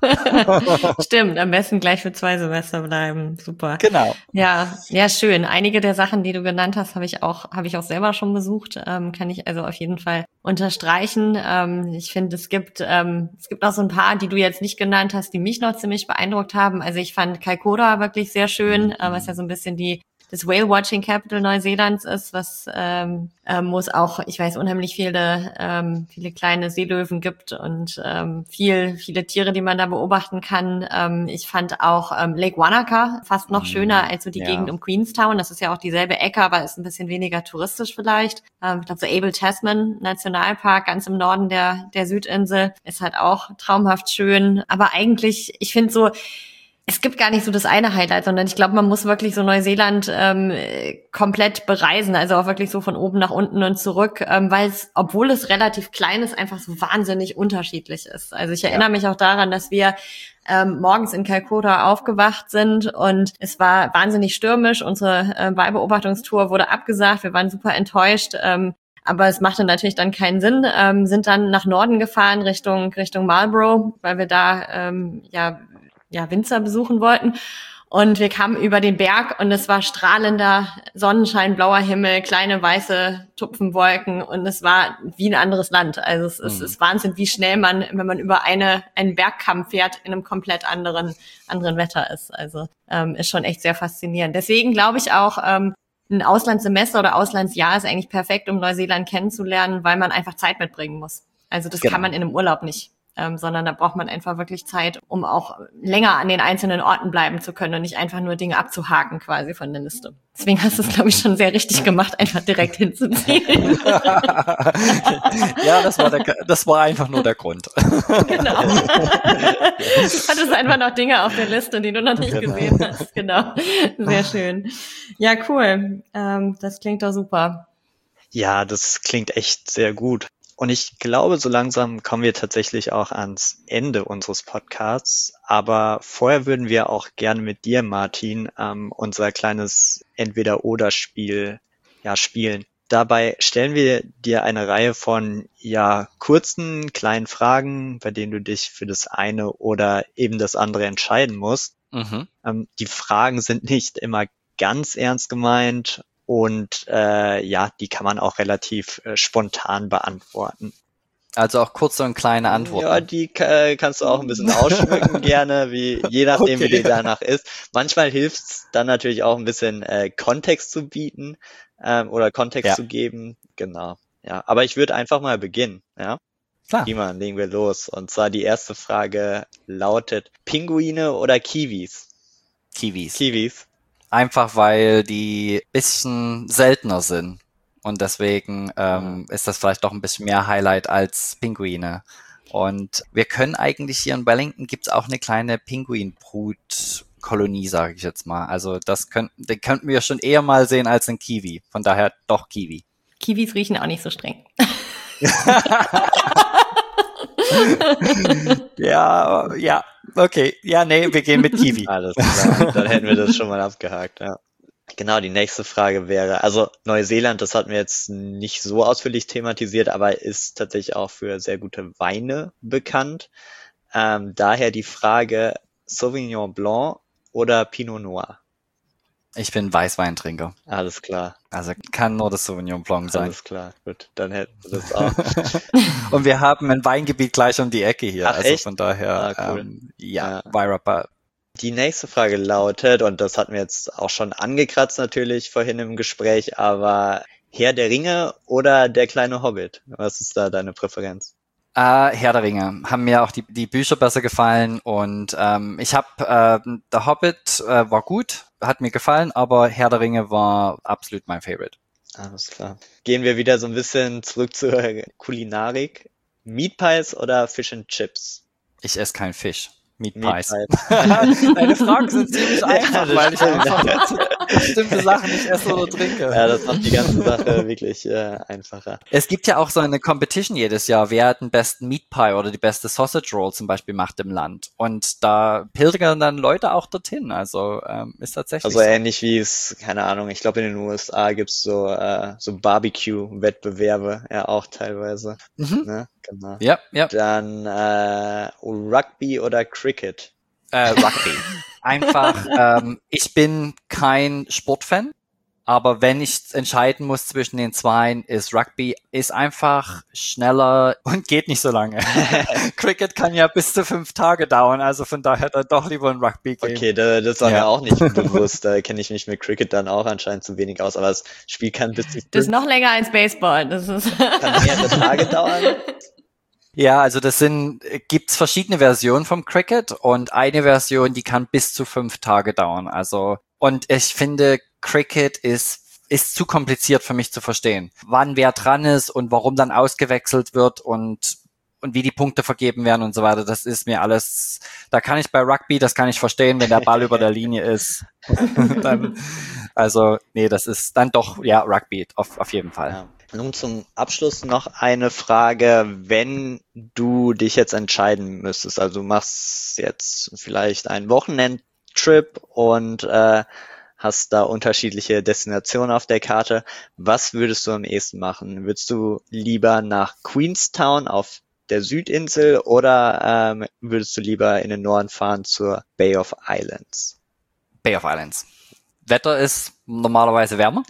Stimmt, am besten gleich für zwei Semester bleiben. Super. Genau. Ja, ja, schön. Einige der Sachen, die du genannt hast, habe ich auch, habe ich auch selber schon besucht. Ähm, kann ich also auf jeden Fall unterstreichen. Ähm, ich finde, es gibt, ähm, es gibt noch so ein paar, die du jetzt nicht genannt hast, die mich noch ziemlich beeindruckt haben. Also ich fand Kaikoura wirklich sehr schön, äh, was ja so ein bisschen die das Whale-Watching Capital Neuseelands ist, was ähm, ähm, wo es auch, ich weiß, unheimlich viele ähm, viele kleine Seelöwen gibt und ähm, viel viele Tiere, die man da beobachten kann. Ähm, ich fand auch ähm, Lake Wanaka fast noch schöner als so die ja. Gegend um Queenstown. Das ist ja auch dieselbe Ecke, aber ist ein bisschen weniger touristisch vielleicht. Ähm, ich glaube, so Abel Tasman Nationalpark ganz im Norden der der Südinsel ist halt auch traumhaft schön. Aber eigentlich, ich finde so, es gibt gar nicht so das eine Highlight, sondern ich glaube, man muss wirklich so Neuseeland ähm, komplett bereisen, also auch wirklich so von oben nach unten und zurück, ähm, weil es, obwohl es relativ klein ist, einfach so wahnsinnig unterschiedlich ist. Also ich erinnere ja. mich auch daran, dass wir ähm, morgens in Kaikoura aufgewacht sind und es war wahnsinnig stürmisch. Unsere äh, Wahlbeobachtungstour wurde abgesagt, wir waren super enttäuscht. Ähm, Aber es machte natürlich dann keinen Sinn, ähm, sind dann nach Norden gefahren, Richtung Richtung Marlborough, weil wir da ähm, ja ja Winzer besuchen wollten. Und wir kamen über den Berg und es war strahlender Sonnenschein, blauer Himmel, kleine weiße Tupfenwolken und es war wie ein anderes Land. Also es, mhm. es ist Wahnsinn, wie schnell man, wenn man über eine einen Bergkamm fährt, in einem komplett anderen anderen Wetter ist. Also ähm, ist schon echt sehr faszinierend. Deswegen glaube ich auch, ähm, ein Auslandssemester oder Auslandsjahr ist eigentlich perfekt, um Neuseeland kennenzulernen, weil man einfach Zeit mitbringen muss. Also das genau. kann man in einem Urlaub nicht, ähm, sondern da braucht man einfach wirklich Zeit, um auch länger an den einzelnen Orten bleiben zu können und nicht einfach nur Dinge abzuhaken quasi von der Liste. Deswegen hast du es, glaube ich, schon sehr richtig gemacht, einfach direkt hinzuziehen. Ja, das war, der, das war einfach nur der Grund. Genau. Du hattest einfach noch Dinge auf der Liste, die du noch nicht genau. gesehen hast. Genau. Sehr schön. Ja, cool. Ähm, das klingt doch super. Ja, das klingt echt sehr gut. Und ich glaube, so langsam kommen wir tatsächlich auch ans Ende unseres Podcasts. Aber vorher würden wir auch gerne mit dir, Martin, ähm, unser kleines Entweder-Oder-Spiel ja, spielen. Dabei stellen wir dir eine Reihe von ja kurzen, kleinen Fragen, bei denen du dich für das eine oder eben das andere entscheiden musst. Mhm. Ähm, die Fragen sind nicht immer ganz ernst gemeint. Und äh, ja, die kann man auch relativ äh, spontan beantworten. Also auch kurze und kleine Antworten. Ja, die äh, kannst du auch ein bisschen ausschmücken gerne, wie je nachdem, okay. wie dir danach ist. Manchmal hilft es dann natürlich auch ein bisschen äh, Kontext zu bieten ähm, oder Kontext ja. zu geben. Genau. Ja, aber ich würde einfach mal beginnen. Ja. Klar. Prima, legen wir los. Und zwar die erste Frage lautet: Pinguine oder Kiwis? Kiwis. Kiwis. Einfach weil die bisschen seltener sind. Und deswegen ähm, ist das vielleicht doch ein bisschen mehr Highlight als Pinguine. Und wir können eigentlich hier in Wellington gibt's auch eine kleine Pinguinbrutkolonie, sage ich jetzt mal. Also das könnten, den könnten wir schon eher mal sehen als ein Kiwi. Von daher doch Kiwi. Kiwis riechen auch nicht so streng. ja, ja, okay. Ja, nee, wir gehen mit Kiwi. Alles klar, dann hätten wir das schon mal abgehakt, ja. Genau, die nächste Frage wäre, also Neuseeland, das hatten wir jetzt nicht so ausführlich thematisiert, aber ist tatsächlich auch für sehr gute Weine bekannt. Ähm, daher die Frage, Sauvignon Blanc oder Pinot Noir? Ich bin Weißweintrinker. Alles klar. Also kann nur das Sauvignon Blanc sein. Alles klar, gut, dann hätten wir das auch. Und wir haben ein Weingebiet gleich um die Ecke hier. Ach, also echt? von daher, Ah, cool. ähm, ja, Ja. Wairarapa. Die nächste Frage lautet, und das hatten wir jetzt auch schon angekratzt natürlich vorhin im Gespräch, aber Herr der Ringe oder der kleine Hobbit? Was ist da deine Präferenz? Äh, Herr der Ringe. Haben mir auch die, die Bücher besser gefallen und ähm, ich habe, äh, der Hobbit äh, war gut, hat mir gefallen, aber Herr der Ringe war absolut mein Favorite. Alles klar. Gehen wir wieder so ein bisschen zurück zur Kulinarik. Meat Pies oder Fish and Chips? Ich esse keinen Fisch. Meat Meat Pies. Pies. Deine Fragen sind ziemlich einfach, das weil ich stimmt. einfach bestimmte Sachen nicht esse oder trinke. Ja, das macht die ganze Sache wirklich äh, einfacher. Es gibt ja auch so eine Competition jedes Jahr, wer den besten Meat Pie oder die beste Sausage Roll zum Beispiel macht im Land. Und da pilgern dann Leute auch dorthin. Also ähm, ist tatsächlich Also so. ähnlich wie es, keine Ahnung, ich glaube in den U S A gibt's so äh, so Barbecue-Wettbewerbe, ja auch teilweise. Mhm. Ne? Genau. Ja, ja. Dann äh, Rugby oder Cricket? Äh, Rugby. Einfach, ähm, ich bin kein Sportfan, aber wenn ich entscheiden muss zwischen den zwei, ist Rugby ist einfach schneller und geht nicht so lange. Cricket kann ja bis zu fünf Tage dauern, also von daher dann doch lieber ein Rugby gehen. Okay, da, das war Ja. mir auch nicht bewusst. Da kenne ich mich mit Cricket dann auch anscheinend zu wenig aus. Aber das Spiel kann bis zu Das ist noch länger als Baseball. Das ist kann mehrere Tage dauern. Ja, also das sind, gibt's verschiedene Versionen vom Cricket und eine Version, die kann bis zu fünf Tage dauern. Also, und ich finde, Cricket ist, ist zu kompliziert für mich zu verstehen. Wann wer dran ist und warum dann ausgewechselt wird und, und wie die Punkte vergeben werden und so weiter. Das ist mir alles, da kann ich bei Rugby, das kann ich verstehen, wenn der Ball über der Linie ist. dann, also, nee, das ist dann doch, ja, Rugby, auf, auf jeden Fall. Ja. Nun zum Abschluss noch eine Frage, wenn du dich jetzt entscheiden müsstest, also du machst jetzt vielleicht einen Wochenendtrip und äh, hast da unterschiedliche Destinationen auf der Karte, was würdest du am ehesten machen? Würdest du lieber nach Queenstown auf der Südinsel oder ähm, würdest du lieber in den Norden fahren zur Bay of Islands? Bay of Islands. Wetter ist normalerweise wärmer.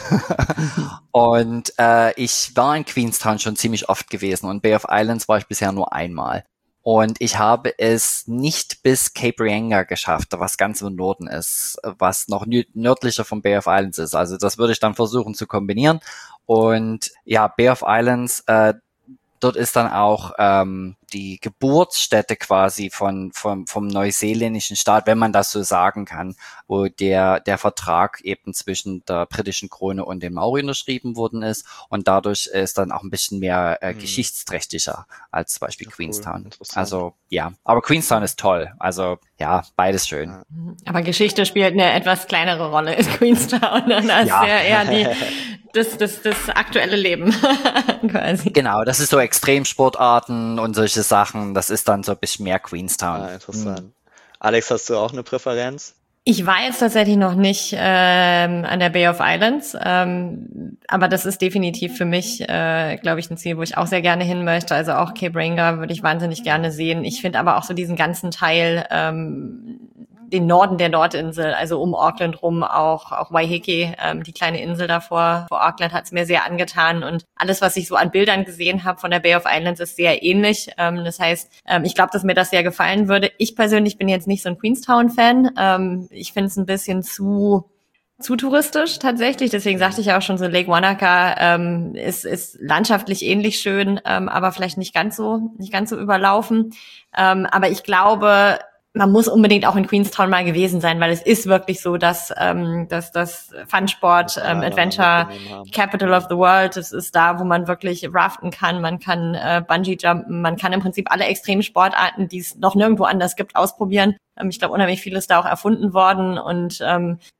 Und äh, ich war in Queenstown schon ziemlich oft gewesen und Bay of Islands war ich bisher nur einmal. Und ich habe es nicht bis Cape Reinga geschafft, was ganz im Norden ist, was noch nördlicher vom Bay of Islands ist. Also das würde ich dann versuchen zu kombinieren. Und ja, Bay of Islands, äh, dort ist dann auch ähm, die Geburtsstätte quasi von, vom, vom neuseeländischen Staat, wenn man das so sagen kann, wo der, der Vertrag eben zwischen der britischen Krone und den Maori unterschrieben worden ist und dadurch ist dann auch ein bisschen mehr äh, Hm. geschichtsträchtiger als zum Beispiel Ja, cool. Queenstown. Interessant. Also ja, aber Queenstown ist toll. Also ja, beides schön. Ja. Aber Geschichte spielt eine etwas kleinere Rolle in Queenstown. Das ist Ja. ja eher die, das, das, das aktuelle Leben quasi. Genau, das ist so Extremsportarten und solche Sachen. Das ist dann so ein bisschen mehr Queenstown. Ah, interessant. Alex, hast du auch eine Präferenz? Ich war jetzt tatsächlich noch nicht ähm, an der Bay of Islands, ähm, aber das ist definitiv für mich, äh, glaube ich, ein Ziel, wo ich auch sehr gerne hin möchte. Also auch Cape Reinga würde ich wahnsinnig gerne sehen. Ich finde aber auch so diesen ganzen Teil, ähm, den Norden der Nordinsel, also um Auckland rum, auch auch Waiheke, ähm, die kleine Insel davor vor Auckland, hat es mir sehr angetan und alles, was ich so an Bildern gesehen habe von der Bay of Islands, ist sehr ähnlich. Ähm, das heißt, ähm, ich glaube, dass mir das sehr gefallen würde. Ich persönlich bin jetzt nicht so ein Queenstown-Fan. Ähm, ich finde es ein bisschen zu zu touristisch tatsächlich. Deswegen sagte ich ja auch schon so, Lake Wanaka ähm, ist ist landschaftlich ähnlich schön, ähm, aber vielleicht nicht ganz so nicht ganz so überlaufen. Ähm, aber ich glaube, man muss unbedingt auch in Queenstown mal gewesen sein, weil es ist wirklich so, dass ähm, dass das Funsport, ähm, Adventure Capital of the World, es ist da, wo man wirklich raften kann, man kann äh, Bungee jumpen, man kann im Prinzip alle Extremsportarten, die es noch nirgendwo anders gibt, ausprobieren. Ähm, ich glaube, unheimlich viel ist da auch erfunden worden und ähm,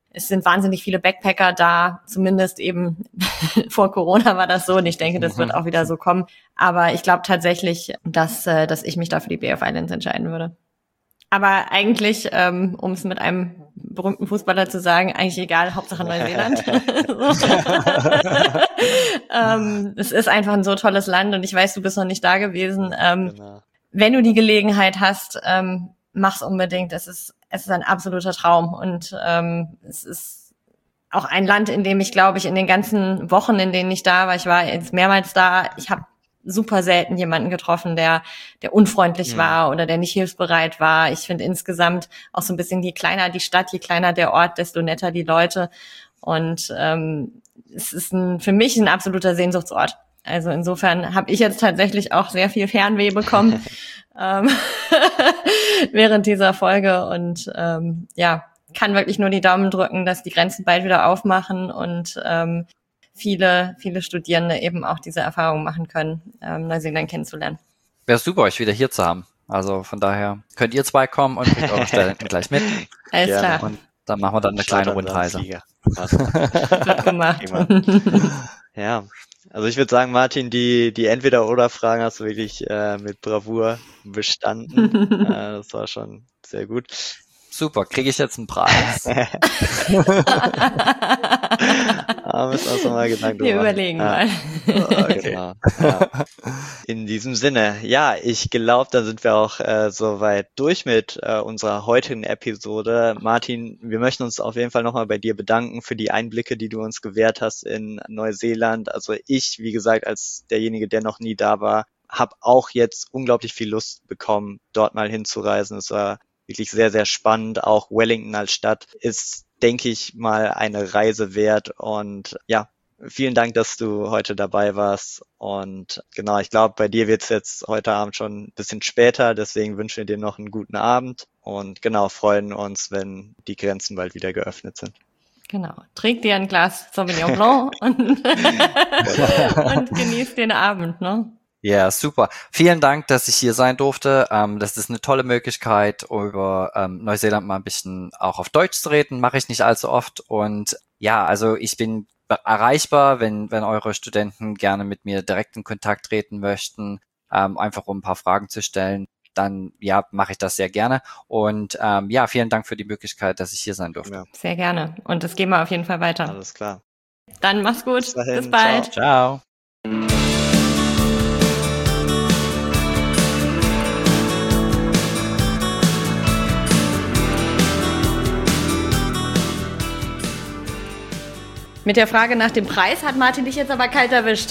es sind wahnsinnig viele Backpacker da, zumindest eben vor Corona war das so und ich denke, das wird auch wieder so kommen. Aber ich glaube tatsächlich, dass, dass ich mich da für die Bay of Islands entscheiden würde. Aber eigentlich, ähm, um es mit einem berühmten Fußballer zu sagen, eigentlich egal, Hauptsache Neuseeland. ähm, es ist einfach ein so tolles Land und ich weiß, du bist noch nicht da gewesen. Ähm, genau. Wenn du die Gelegenheit hast, ähm, mach's unbedingt. Es ist, es ist ein absoluter Traum und ähm, es ist auch ein Land, in dem ich, glaube ich, in den ganzen Wochen, in denen ich da war, ich war jetzt mehrmals da, ich habe super selten jemanden getroffen, der der unfreundlich ja. war oder der nicht hilfsbereit war. Ich finde insgesamt auch so ein bisschen, je kleiner die Stadt, je kleiner der Ort, desto netter die Leute. Und ähm, es ist ein, für mich ein absoluter Sehnsuchtsort. Also insofern habe ich jetzt tatsächlich auch sehr viel Fernweh bekommen ähm, während dieser Folge und ähm, ja, kann wirklich nur die Daumen drücken, dass die Grenzen bald wieder aufmachen und ähm, viele, viele Studierende eben auch diese Erfahrung machen können, ähm, Neuseeland kennenzulernen. Wäre super, euch wieder hier zu haben. Also von daher könnt ihr zwei kommen und bringt eure Studenten gleich mit. Alles ja, klar. Und dann machen wir dann eine kleine Rundreise. Wird gemacht. Ja, also ich würde sagen, Martin, die die Entweder-oder-Fragen hast du wirklich äh, mit Bravour bestanden. äh, das war schon sehr gut. Super, kriege ich jetzt einen Preis? Ah, müssen wir uns noch mal Gedanken Wir überlegen ja. mal. Okay. Genau. Ja. In diesem Sinne, ja, ich glaube, da sind wir auch äh, soweit durch mit äh, unserer heutigen Episode. Martin, wir möchten uns auf jeden Fall nochmal bei dir bedanken für die Einblicke, die du uns gewährt hast in Neuseeland. Also ich, wie gesagt, als derjenige, der noch nie da war, habe auch jetzt unglaublich viel Lust bekommen, dort mal hinzureisen. Es war wirklich sehr, sehr spannend. Auch Wellington als Stadt ist, denke ich mal, eine Reise wert. Und ja, vielen Dank, dass du heute dabei warst. Und genau, ich glaube, bei dir wird es jetzt heute Abend schon ein bisschen später. Deswegen wünschen wir dir noch einen guten Abend. Und genau, freuen uns, wenn die Grenzen bald wieder geöffnet sind. Genau. Trink dir ein Glas Sauvignon Blanc und, und genieß den Abend, ne? Ja, super. Vielen Dank, dass ich hier sein durfte. Ähm, das ist eine tolle Möglichkeit, über ähm, Neuseeland mal ein bisschen auch auf Deutsch zu reden. Mache ich nicht allzu oft. Und ja, also ich bin erreichbar, wenn wenn eure Studenten gerne mit mir direkt in Kontakt treten möchten, ähm, einfach um ein paar Fragen zu stellen. Dann ja, mache ich das sehr gerne. Und ähm, ja, vielen Dank für die Möglichkeit, dass ich hier sein durfte. Ja. Sehr gerne. Und das gehen wir auf jeden Fall weiter. Alles klar. Dann mach's gut. Bis dahin. Bis bald. Ciao. Ciao. Mit der Frage nach dem Preis hat Martin dich jetzt aber kalt erwischt.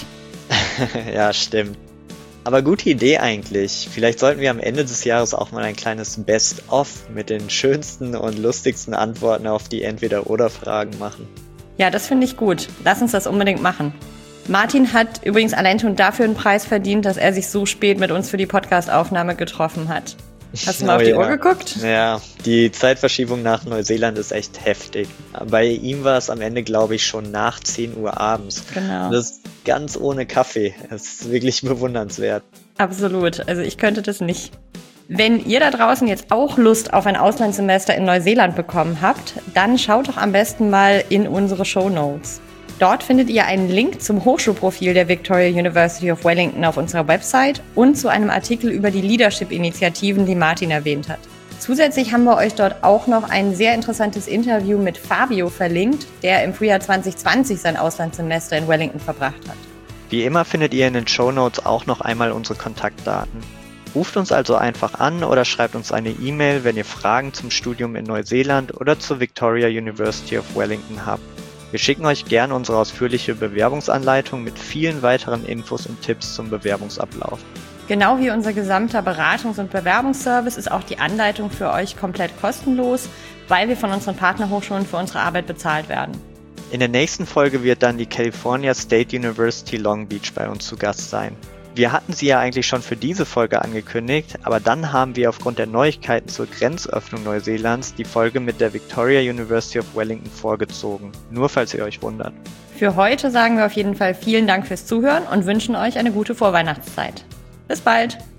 Ja, stimmt. Aber gute Idee eigentlich. Vielleicht sollten wir am Ende des Jahres auch mal ein kleines Best-of mit den schönsten und lustigsten Antworten auf die Entweder-oder-Fragen machen. Ja, das finde ich gut. Lass uns das unbedingt machen. Martin hat übrigens allein schon dafür einen Preis verdient, dass er sich so spät mit uns für die Podcast-Aufnahme getroffen hat. Hast du mal oh, auf die ja. Uhr geguckt? Ja, die Zeitverschiebung nach Neuseeland ist echt heftig. Bei ihm war es am Ende, glaube ich, schon nach zehn Uhr abends. Genau. Das ist ganz ohne Kaffee. Das ist wirklich bewundernswert. Absolut. Also ich könnte das nicht. Wenn ihr da draußen jetzt auch Lust auf ein Auslandssemester in Neuseeland bekommen habt, dann schaut doch am besten mal in unsere Shownotes. Dort findet ihr einen Link zum Hochschulprofil der Victoria University of Wellington auf unserer Website und zu einem Artikel über die Leadership-Initiativen, die Martin erwähnt hat. Zusätzlich haben wir euch dort auch noch ein sehr interessantes Interview mit Fabio verlinkt, der im Frühjahr zwanzig zwanzig sein Auslandssemester in Wellington verbracht hat. Wie immer findet ihr in den Shownotes auch noch einmal unsere Kontaktdaten. Ruft uns also einfach an oder schreibt uns eine E-Mail, wenn ihr Fragen zum Studium in Neuseeland oder zur Victoria University of Wellington habt. Wir schicken euch gerne unsere ausführliche Bewerbungsanleitung mit vielen weiteren Infos und Tipps zum Bewerbungsablauf. Genau wie unser gesamter Beratungs- und Bewerbungsservice ist auch die Anleitung für euch komplett kostenlos, weil wir von unseren Partnerhochschulen für unsere Arbeit bezahlt werden. In der nächsten Folge wird dann die California State University Long Beach bei uns zu Gast sein. Wir hatten sie ja eigentlich schon für diese Folge angekündigt, aber dann haben wir aufgrund der Neuigkeiten zur Grenzöffnung Neuseelands die Folge mit der Victoria University of Wellington vorgezogen. Nur falls ihr euch wundert. Für heute sagen wir auf jeden Fall vielen Dank fürs Zuhören und wünschen euch eine gute Vorweihnachtszeit. Bis bald!